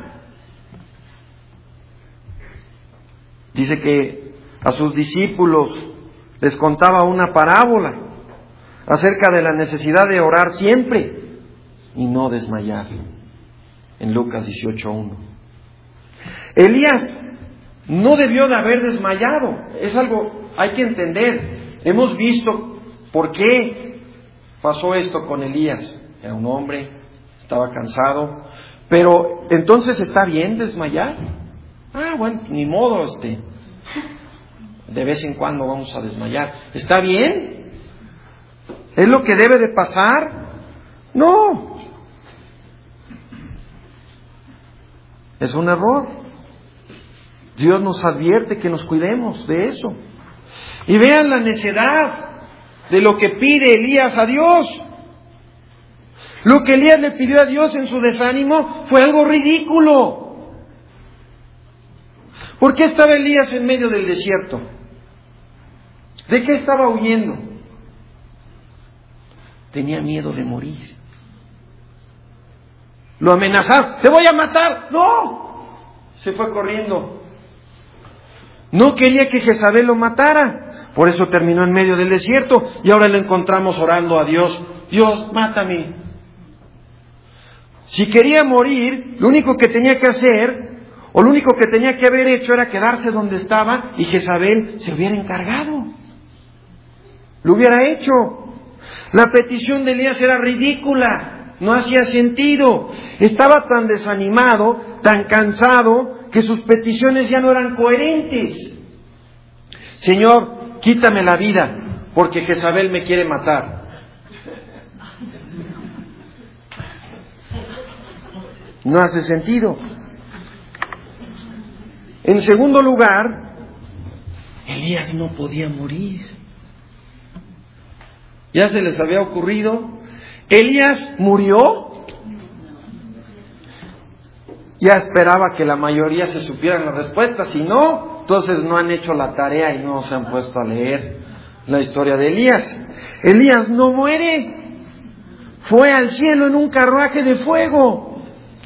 [SPEAKER 1] Dice que a sus discípulos les contaba una parábola acerca de la necesidad de orar siempre y no desmayar, en Lucas 18:1. Elías no debió de haber desmayado. Es algo, hay que entender. Hemos visto por qué pasó esto con Elías. Era un hombre, estaba cansado. Pero, ¿entonces está bien desmayar? Bueno, ni modo, de vez en cuando vamos a desmayar. ¿Está bien? ¿Es lo que debe de pasar? No. Es un error. Dios nos advierte que nos cuidemos de eso. Y vean la necedad de lo que pide Elías a Dios. Lo que Elías le pidió a Dios en su desánimo fue algo ridículo. ¿Por qué estaba Elías en medio del desierto? ¿De qué estaba huyendo? Tenía miedo de morir. Lo amenazaron: ¡te voy a matar! ¡No! Se fue corriendo. No quería que Jezabel lo matara. Por eso terminó en medio del desierto. Y ahora lo encontramos orando a Dios: Dios, mátame. Si quería morir, lo único que tenía que hacer, o lo único que tenía que haber hecho, era quedarse donde estaba y Jezabel se hubiera encargado. Lo hubiera hecho. La petición de Elías era ridícula. No hacía sentido. Estaba tan desanimado, tan cansado, que sus peticiones ya no eran coherentes. Señor, quítame la vida, porque Jezabel me quiere matar. No hace sentido. En segundo lugar, Elías no podía morir. ¿Ya se les había ocurrido? ¿Elías murió? Ya esperaba que la mayoría se supieran la respuesta. Si no, entonces no han hecho la tarea y no se han puesto a leer la historia de Elías. Elías no muere. Fue al cielo en un carruaje de fuego.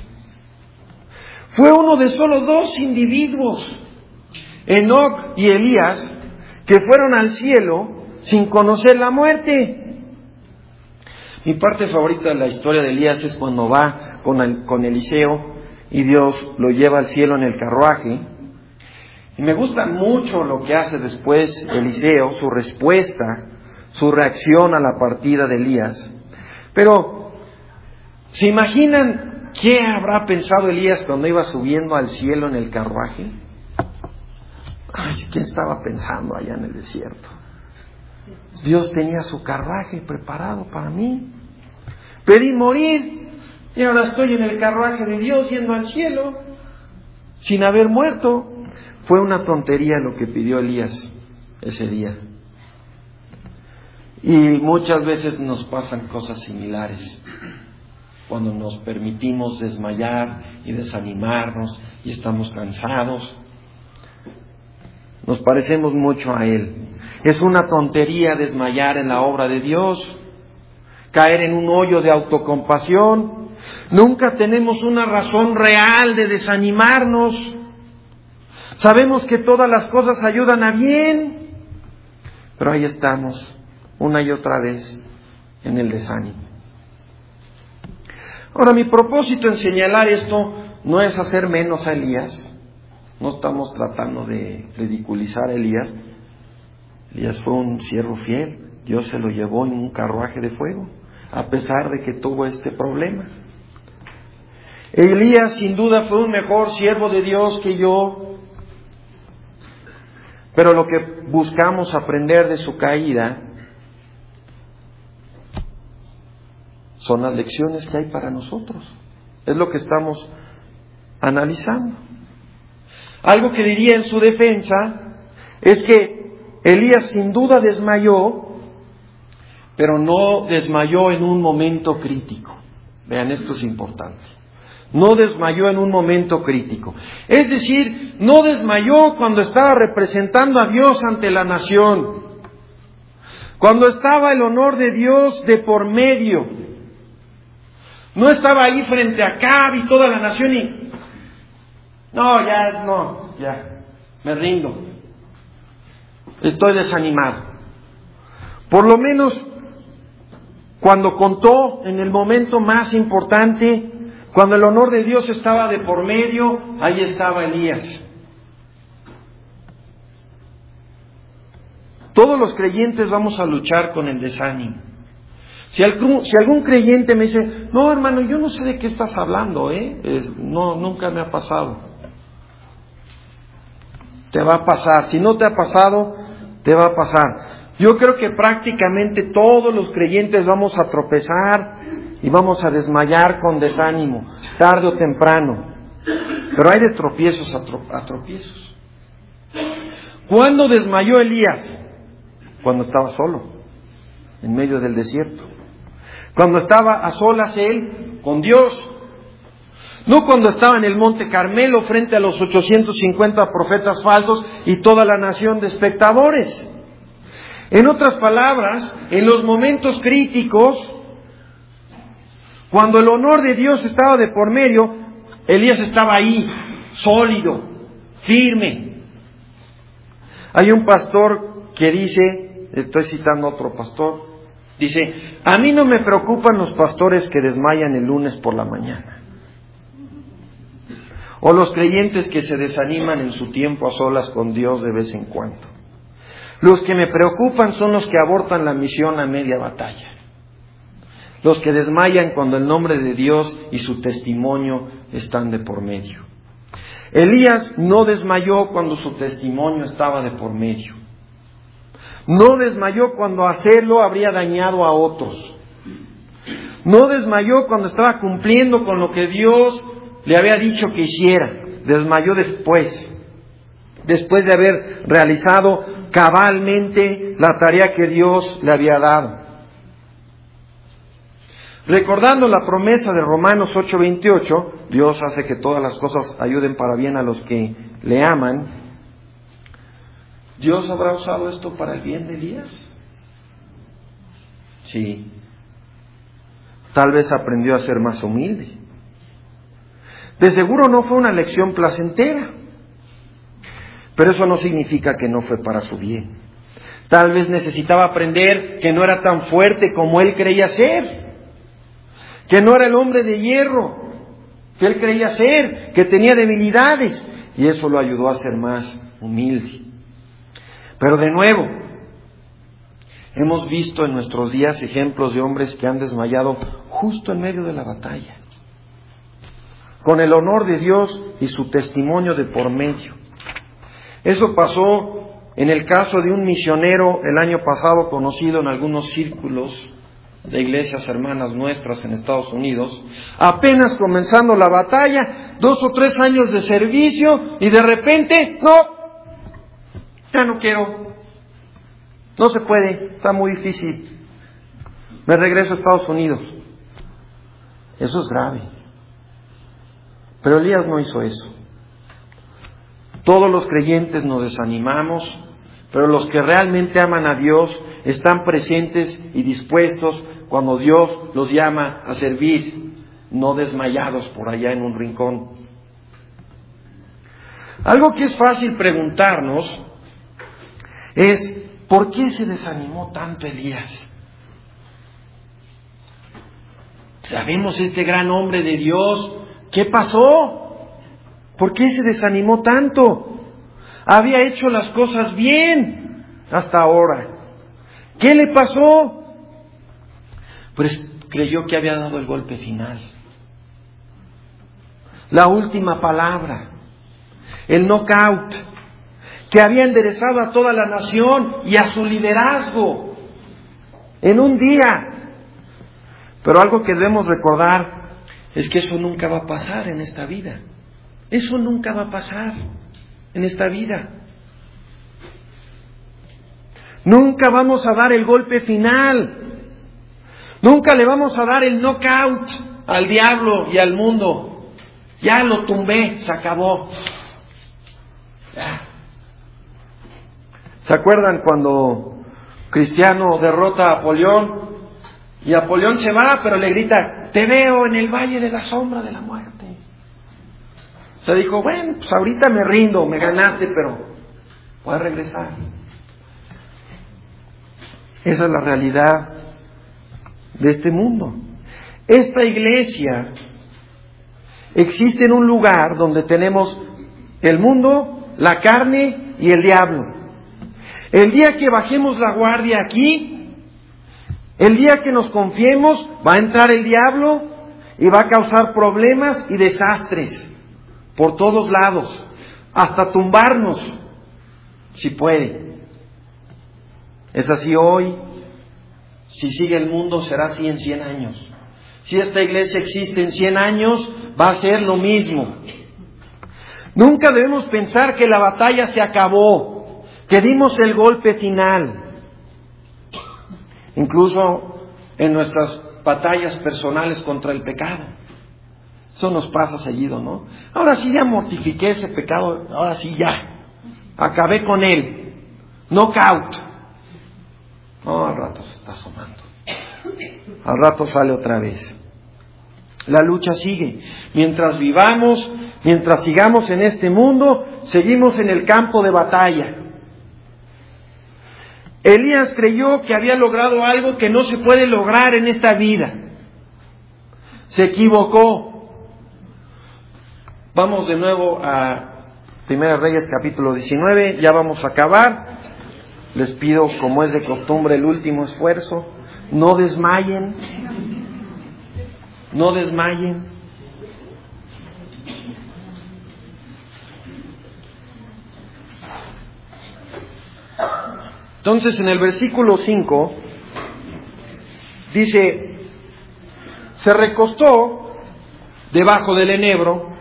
[SPEAKER 1] Fue uno de solo 2 individuos, Enoc y Elías, que fueron al cielo sin conocer la muerte. Mi parte favorita de la historia de Elías es cuando va con Eliseo y Dios lo lleva al cielo en el carruaje. Y me gusta mucho lo que hace después Eliseo, su respuesta, su reacción a la partida de Elías. Pero, ¿se imaginan qué habrá pensado Elías cuando iba subiendo al cielo en el carruaje? Ay, ¿quién estaba pensando allá en el desierto? Dios tenía su carruaje preparado para mí. Pedí morir y ahora estoy en el carruaje de Dios yendo al cielo sin haber muerto. Fue una tontería lo que pidió Elías ese día. Y muchas veces nos pasan cosas similares. Cuando nos permitimos desmayar y desanimarnos y estamos cansados, nos parecemos mucho a Él. Es una tontería desmayar en la obra de Dios, caer en un hoyo de autocompasión. Nunca tenemos una razón real de desanimarnos. Sabemos que todas las cosas ayudan a bien, pero ahí estamos, una y otra vez, en el desánimo. Ahora, mi propósito en señalar esto no es hacer menos a Elías. No estamos tratando de ridiculizar a Elías. Elías fue un siervo fiel. Dios se lo llevó en un carruaje de fuego, a pesar de que tuvo este problema. Elías sin duda fue un mejor siervo de Dios que yo. Pero lo que buscamos aprender de su caída son las lecciones que hay para nosotros. Es lo que estamos analizando. Algo que diría en su defensa es que Elías sin duda desmayó, pero no desmayó en un momento crítico. Vean, esto es importante. No desmayó en un momento crítico. Es decir, no desmayó cuando estaba representando a Dios ante la nación. Cuando estaba el honor de Dios de por medio. No estaba ahí frente a Acab y toda la nación y... ya, me rindo. Estoy desanimado. Por lo menos cuando contó en el momento más importante, cuando el honor de Dios estaba de por medio, ahí estaba Elías. Todos los creyentes vamos a luchar con el desánimo. Si algún creyente me dice, no hermano, yo no sé de qué estás hablando, nunca me ha pasado. Te va a pasar. Si no te ha pasado, te va a pasar. Yo creo que prácticamente todos los creyentes vamos a tropezar y vamos a desmayar con desánimo, tarde o temprano. Pero hay de tropiezos a tropiezos. ¿Cuándo desmayó Elías? Cuando estaba solo, en medio del desierto. Cuando estaba a solas él con Dios. No cuando estaba en el Monte Carmelo frente a los 850 profetas falsos y toda la nación de espectadores. En otras palabras, en los momentos críticos, cuando el honor de Dios estaba de por medio, Elías estaba ahí, sólido, firme. Hay un pastor que dice, estoy citando a otro pastor, dice, a mí no me preocupan los pastores que desmayan el lunes por la mañana. O los creyentes que se desaniman en su tiempo a solas con Dios de vez en cuando. Los que me preocupan son los que abortan la misión a media batalla. Los que desmayan cuando el nombre de Dios y su testimonio están de por medio. Elías no desmayó cuando su testimonio estaba de por medio. No desmayó cuando hacerlo habría dañado a otros. No desmayó cuando estaba cumpliendo con lo que Dios le había dicho que hiciera. Desmayó después de haber realizado cabalmente la tarea que Dios le había dado. Recordando la promesa de Romanos 8:28, Dios hace que todas las cosas ayuden para bien a los que le aman. ¿Dios habrá usado esto para el bien de Elías? Sí. Tal vez aprendió a ser más humilde. De seguro no fue una lección placentera, pero eso no significa que no fue para su bien. Tal vez necesitaba aprender que no era tan fuerte como él creía ser, que no era el hombre de hierro que él creía ser, que tenía debilidades, y eso lo ayudó a ser más humilde. Pero de nuevo, hemos visto en nuestros días ejemplos de hombres que han desmayado justo en medio de la batalla, con el honor de Dios y su testimonio de por medio. Eso pasó en el caso de un misionero el año pasado, conocido en algunos círculos de iglesias hermanas nuestras en Estados Unidos, apenas comenzando la batalla, 2 o 3 años de servicio, y de repente, ya no quiero, no se puede, está muy difícil, me regreso a Estados Unidos. Eso es grave. Pero Elías no hizo eso. Todos los creyentes nos desanimamos, pero los que realmente aman a Dios están presentes y dispuestos cuando Dios los llama a servir, no desmayados por allá en un rincón. Algo que es fácil preguntarnos es, ¿por qué se desanimó tanto Elías? Sabemos este gran hombre de Dios, ¿qué pasó? ¿Por qué se desanimó tanto? Había hecho las cosas bien hasta ahora. ¿Qué le pasó? Pues creyó que había dado el golpe final. La última palabra. El knockout. Que había enderezado a toda la nación y a su liderazgo en un día. Pero algo que debemos recordar es que eso nunca va a pasar en esta vida. Eso nunca va a pasar en esta vida. Nunca vamos a dar el golpe final. Nunca le vamos a dar el knockout al diablo y al mundo. Ya lo tumbé, se acabó. Ya. ¿Se acuerdan cuando Cristiano derrota a Apolión? Y Apolión se va, pero le grita, te veo en el valle de la sombra de la muerte. O sea, dijo, bueno, pues ahorita me rindo, me ganaste, pero voy a regresar. Esa es la realidad de este mundo. Esta iglesia existe en un lugar donde tenemos el mundo, la carne y el diablo. El día que bajemos la guardia aquí, el día que nos confiemos, va a entrar el diablo y va a causar problemas y desastres por todos lados, hasta tumbarnos, si puede. Es así hoy. Si sigue el mundo, será así en 100 años. Si esta iglesia existe en 100 años, va a ser lo mismo. Nunca debemos pensar que la batalla se acabó, que dimos el golpe final. Incluso en nuestras batallas personales contra el pecado. Eso nos pasa seguido, ¿no? Ahora sí ya mortifiqué ese pecado, ahora sí ya. Acabé con él. Knockout. No, al rato se está asomando. Al rato sale otra vez. La lucha sigue. Mientras vivamos, mientras sigamos en este mundo, seguimos en el campo de batalla. Elías creyó que había logrado algo que no se puede lograr en esta vida. Se equivocó. Vamos de nuevo a 1 Reyes capítulo 19, ya vamos a acabar. Les pido, como es de costumbre, el último esfuerzo. No desmayen. No desmayen. Entonces, en el versículo 5, dice, se recostó debajo del enebro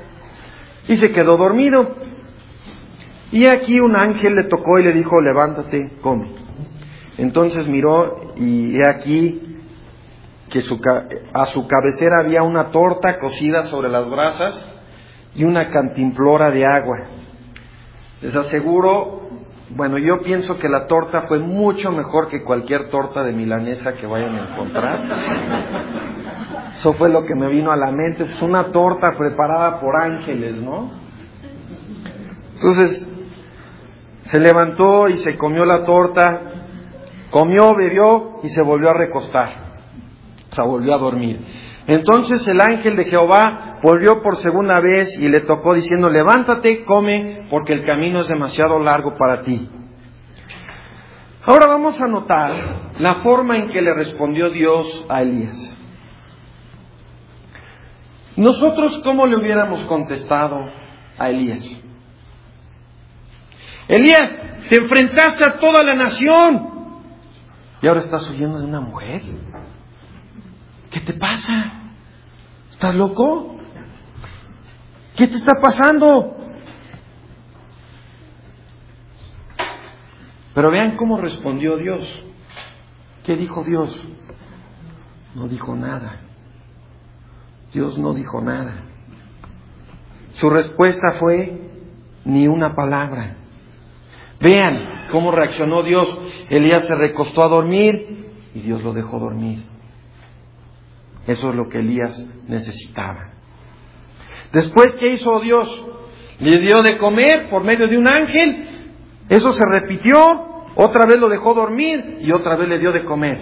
[SPEAKER 1] y se quedó dormido. Y aquí un ángel le tocó y le dijo, levántate, come. Entonces miró y he aquí que a su cabecera había una torta cocida sobre las brasas y una cantimplora de agua. Les aseguro, bueno, yo pienso que la torta fue mucho mejor que cualquier torta de milanesa que vayan a encontrar. Eso fue lo que me vino a la mente, pues una torta preparada por ángeles, ¿no? Entonces, se levantó y se comió la torta, comió, bebió y se volvió a recostar. O sea, volvió a dormir. Entonces el ángel de Jehová volvió por segunda vez y le tocó diciendo, levántate, come, porque el camino es demasiado largo para ti. Ahora vamos a notar la forma en que le respondió Dios a Elías. Nosotros, ¿cómo le hubiéramos contestado a Elías? Elías, te enfrentaste a toda la nación y ahora estás huyendo de una mujer. ¿Qué te pasa? ¿Estás loco? ¿Qué te está pasando? Pero vean cómo respondió Dios. ¿Qué dijo Dios? No dijo nada. Dios no dijo nada. Su respuesta fue ni una palabra. Vean cómo reaccionó Dios. Elías se recostó a dormir y Dios lo dejó dormir. Eso es lo que Elías necesitaba. Después, ¿qué hizo Dios? Le dio de comer por medio de un ángel. Eso se repitió. Otra vez lo dejó dormir y otra vez le dio de comer.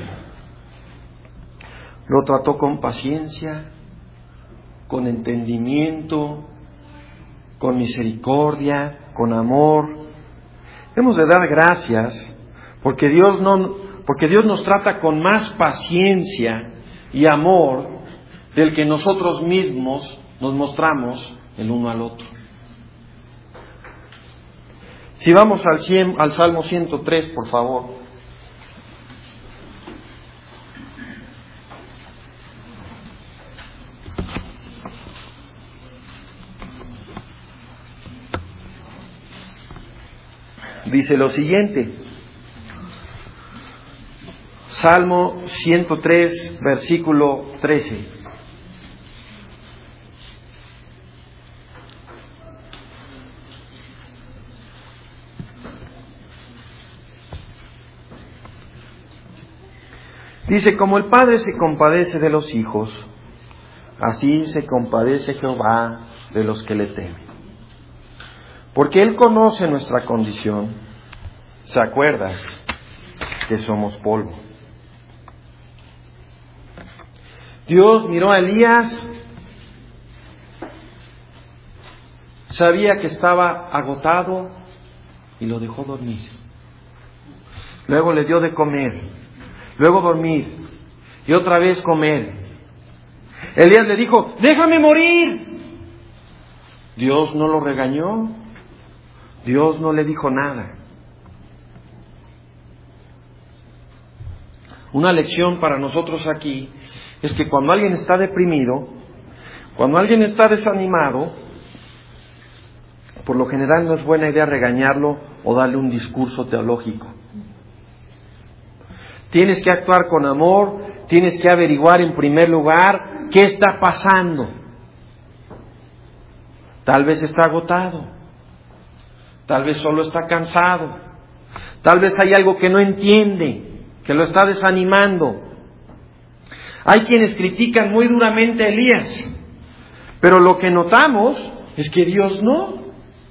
[SPEAKER 1] Lo trató con paciencia, con entendimiento, con misericordia, con amor. Hemos de dar gracias porque Dios nos trata con más paciencia y amor del que nosotros mismos nos mostramos el uno al otro. Si vamos al Salmo 103, por favor. Dice lo siguiente. Salmo 103, versículo 13. Dice, como el Padre se compadece de los hijos, así se compadece Jehová de los que le temen. Porque Él conoce nuestra condición, se acuerda que somos polvo. Dios miró a Elías, sabía que estaba agotado y lo dejó dormir. Luego le dio de comer, luego dormir y otra vez comer. Elías le dijo, déjame morir. Dios no lo regañó, Dios no le dijo nada. Una lección para nosotros aquí es que cuando alguien está deprimido, cuando alguien está desanimado, por lo general no es buena idea regañarlo o darle un discurso teológico. Tienes que actuar con amor, tienes que averiguar en primer lugar qué está pasando. Tal vez está agotado, tal vez solo está cansado, tal vez hay algo que no entiende, que lo está desanimando. Hay quienes critican muy duramente a Elías, pero lo que notamos es que Dios no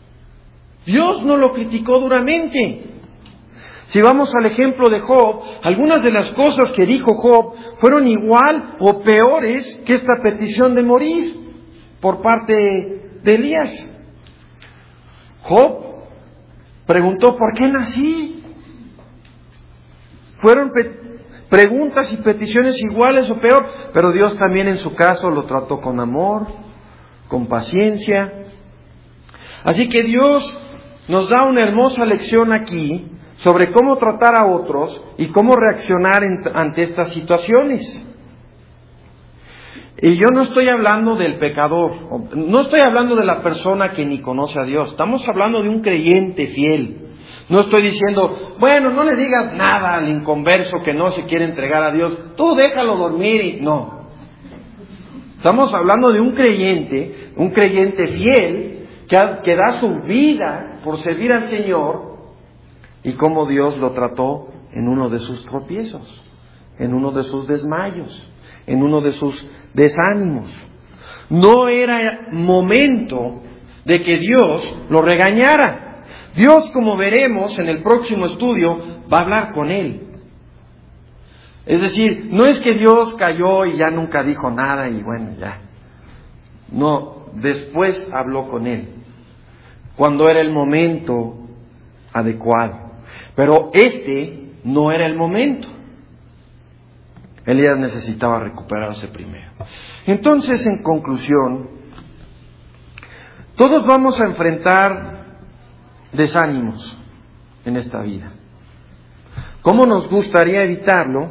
[SPEAKER 1] lo criticó duramente. Si vamos al ejemplo de Job, algunas de las cosas que dijo Job fueron igual o peores que esta petición de morir por parte de Elías. Job preguntó, ¿por qué nací? Fueron preguntas y peticiones iguales o peor, pero Dios también en su caso lo trató con amor, con paciencia. Así que Dios nos da una hermosa lección aquí sobre cómo tratar a otros y cómo reaccionar ante estas situaciones. Y yo no estoy hablando del pecador, no estoy hablando de la persona que ni conoce a Dios, estamos hablando de un creyente fiel. No estoy diciendo, bueno, no le digas nada al inconverso que no se quiere entregar a Dios, tú déjalo dormir y... No. Estamos hablando de un creyente fiel, que da su vida por servir al Señor, y cómo Dios lo trató en uno de sus tropiezos, en uno de sus desmayos, en uno de sus desánimos. No era momento de que Dios lo regañara. Dios, como veremos en el próximo estudio, va a hablar con él. Es decir, no es que Dios cayó y ya nunca dijo nada y bueno, ya. No, después habló con él, cuando era el momento adecuado. Pero no era el momento. Elías necesitaba recuperarse primero. Entonces, en conclusión, todos vamos a enfrentar desánimos en esta vida. ¿Cómo nos gustaría evitarlo?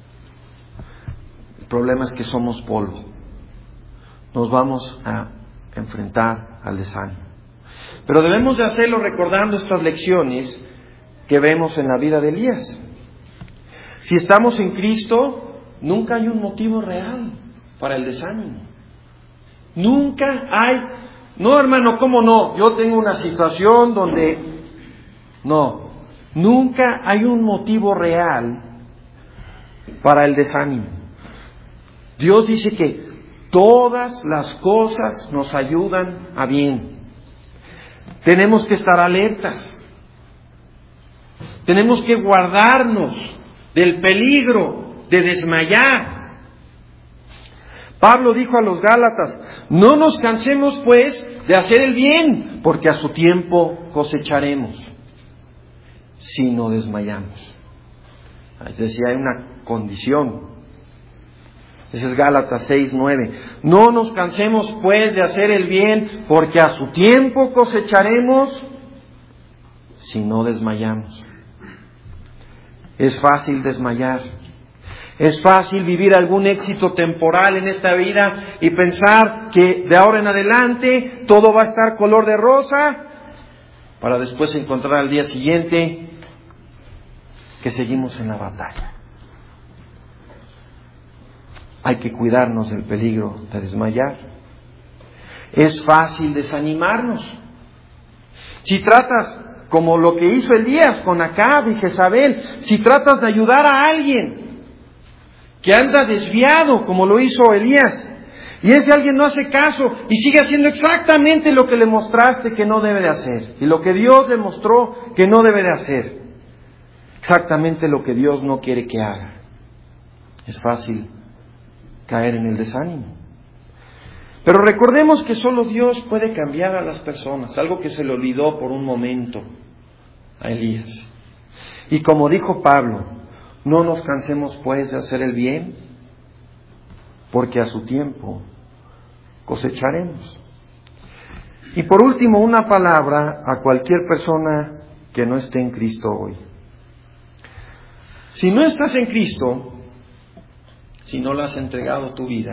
[SPEAKER 1] El problema es que somos polvo. Nos vamos a enfrentar al desánimo. Pero debemos de hacerlo recordando estas lecciones que vemos en la vida de Elías. Si estamos en Cristo, nunca hay un motivo real para el desánimo. Nunca hay... No, hermano, ¿cómo no? Yo tengo una situación donde... No, nunca hay un motivo real para el desánimo. Dios dice que todas las cosas nos ayudan a bien. Tenemos que estar alertas. Tenemos que guardarnos del peligro de desmayar. Pablo dijo a los Gálatas, no nos cansemos pues de hacer el bien, porque a su tiempo cosecharemos, si no desmayamos. Es decir, hay una condición. Ese es Gálatas 6:9. No nos cansemos pues de hacer el bien, porque a su tiempo cosecharemos, si no desmayamos. Es fácil desmayar. Es fácil vivir algún éxito temporal en esta vida y pensar que de ahora en adelante todo va a estar color de rosa, para después encontrar al día siguiente que seguimos en la batalla. Hay que cuidarnos del peligro de desmayar. Es fácil desanimarnos. Si tratas, como lo que hizo Elías con Acab y Jezabel, si tratas de ayudar a alguien que anda desviado, como lo hizo Elías, y ese alguien no hace caso y sigue haciendo exactamente lo que le mostraste que no debe de hacer, y lo que Dios le mostró que no debe de hacer, exactamente lo que Dios no quiere que haga, es fácil caer en el desánimo. Pero recordemos que solo Dios puede cambiar a las personas, algo que se le olvidó por un momento a Elías. Y como dijo Pablo, no nos cansemos pues de hacer el bien, porque a su tiempo cosecharemos. Y por último, una palabra a cualquier persona que no esté en Cristo hoy. Si no estás en Cristo, si no le has entregado tu vida,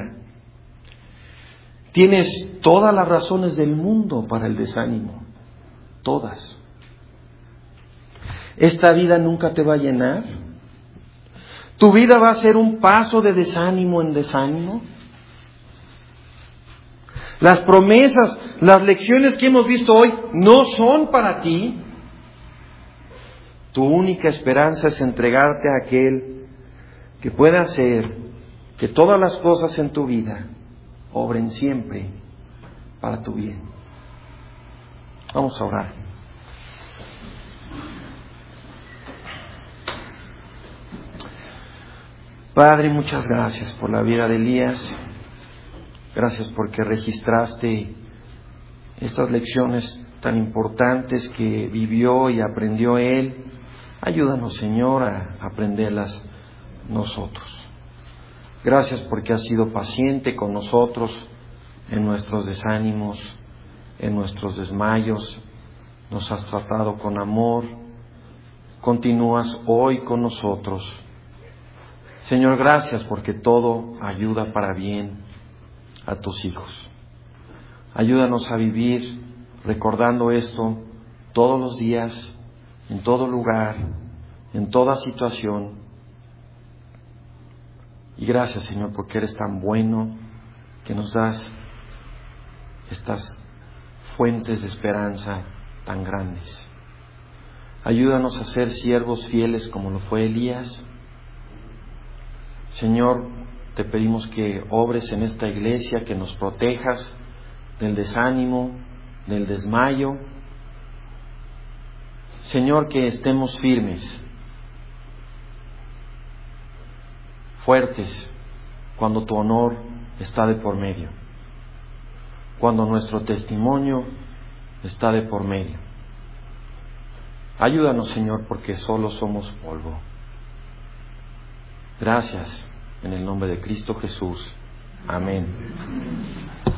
[SPEAKER 1] tienes todas las razones del mundo para el desánimo, todas. Esta vida nunca te va a llenar. ¿Tu vida va a ser un paso de desánimo en desánimo? Las promesas, las lecciones que hemos visto hoy no son para ti. Tu única esperanza es entregarte a aquel que pueda hacer que todas las cosas en tu vida obren siempre para tu bien. Vamos a orar. Padre, muchas gracias por la vida de Elías. Gracias porque registraste estas lecciones tan importantes que vivió y aprendió él. Ayúdanos, Señor, a aprenderlas nosotros. Gracias porque has sido paciente con nosotros en nuestros desánimos, en nuestros desmayos. Nos has tratado con amor. Continúas hoy con nosotros. Señor, gracias porque todo ayuda para bien. a tus hijos. Ayúdanos a vivir recordando esto todos los días, en todo lugar, en toda situación. Y gracias, Señor, porque eres tan bueno, que nos das estas fuentes de esperanza tan grandes. Ayúdanos a ser siervos fieles como lo fue Elías. Señor, te pedimos que obres en esta iglesia, que nos protejas del desánimo, del desmayo. Señor, que estemos firmes, fuertes, cuando tu honor está de por medio, cuando nuestro testimonio está de por medio. Ayúdanos, Señor, porque solo somos polvo. Gracias, en el nombre de Cristo Jesús. Amén.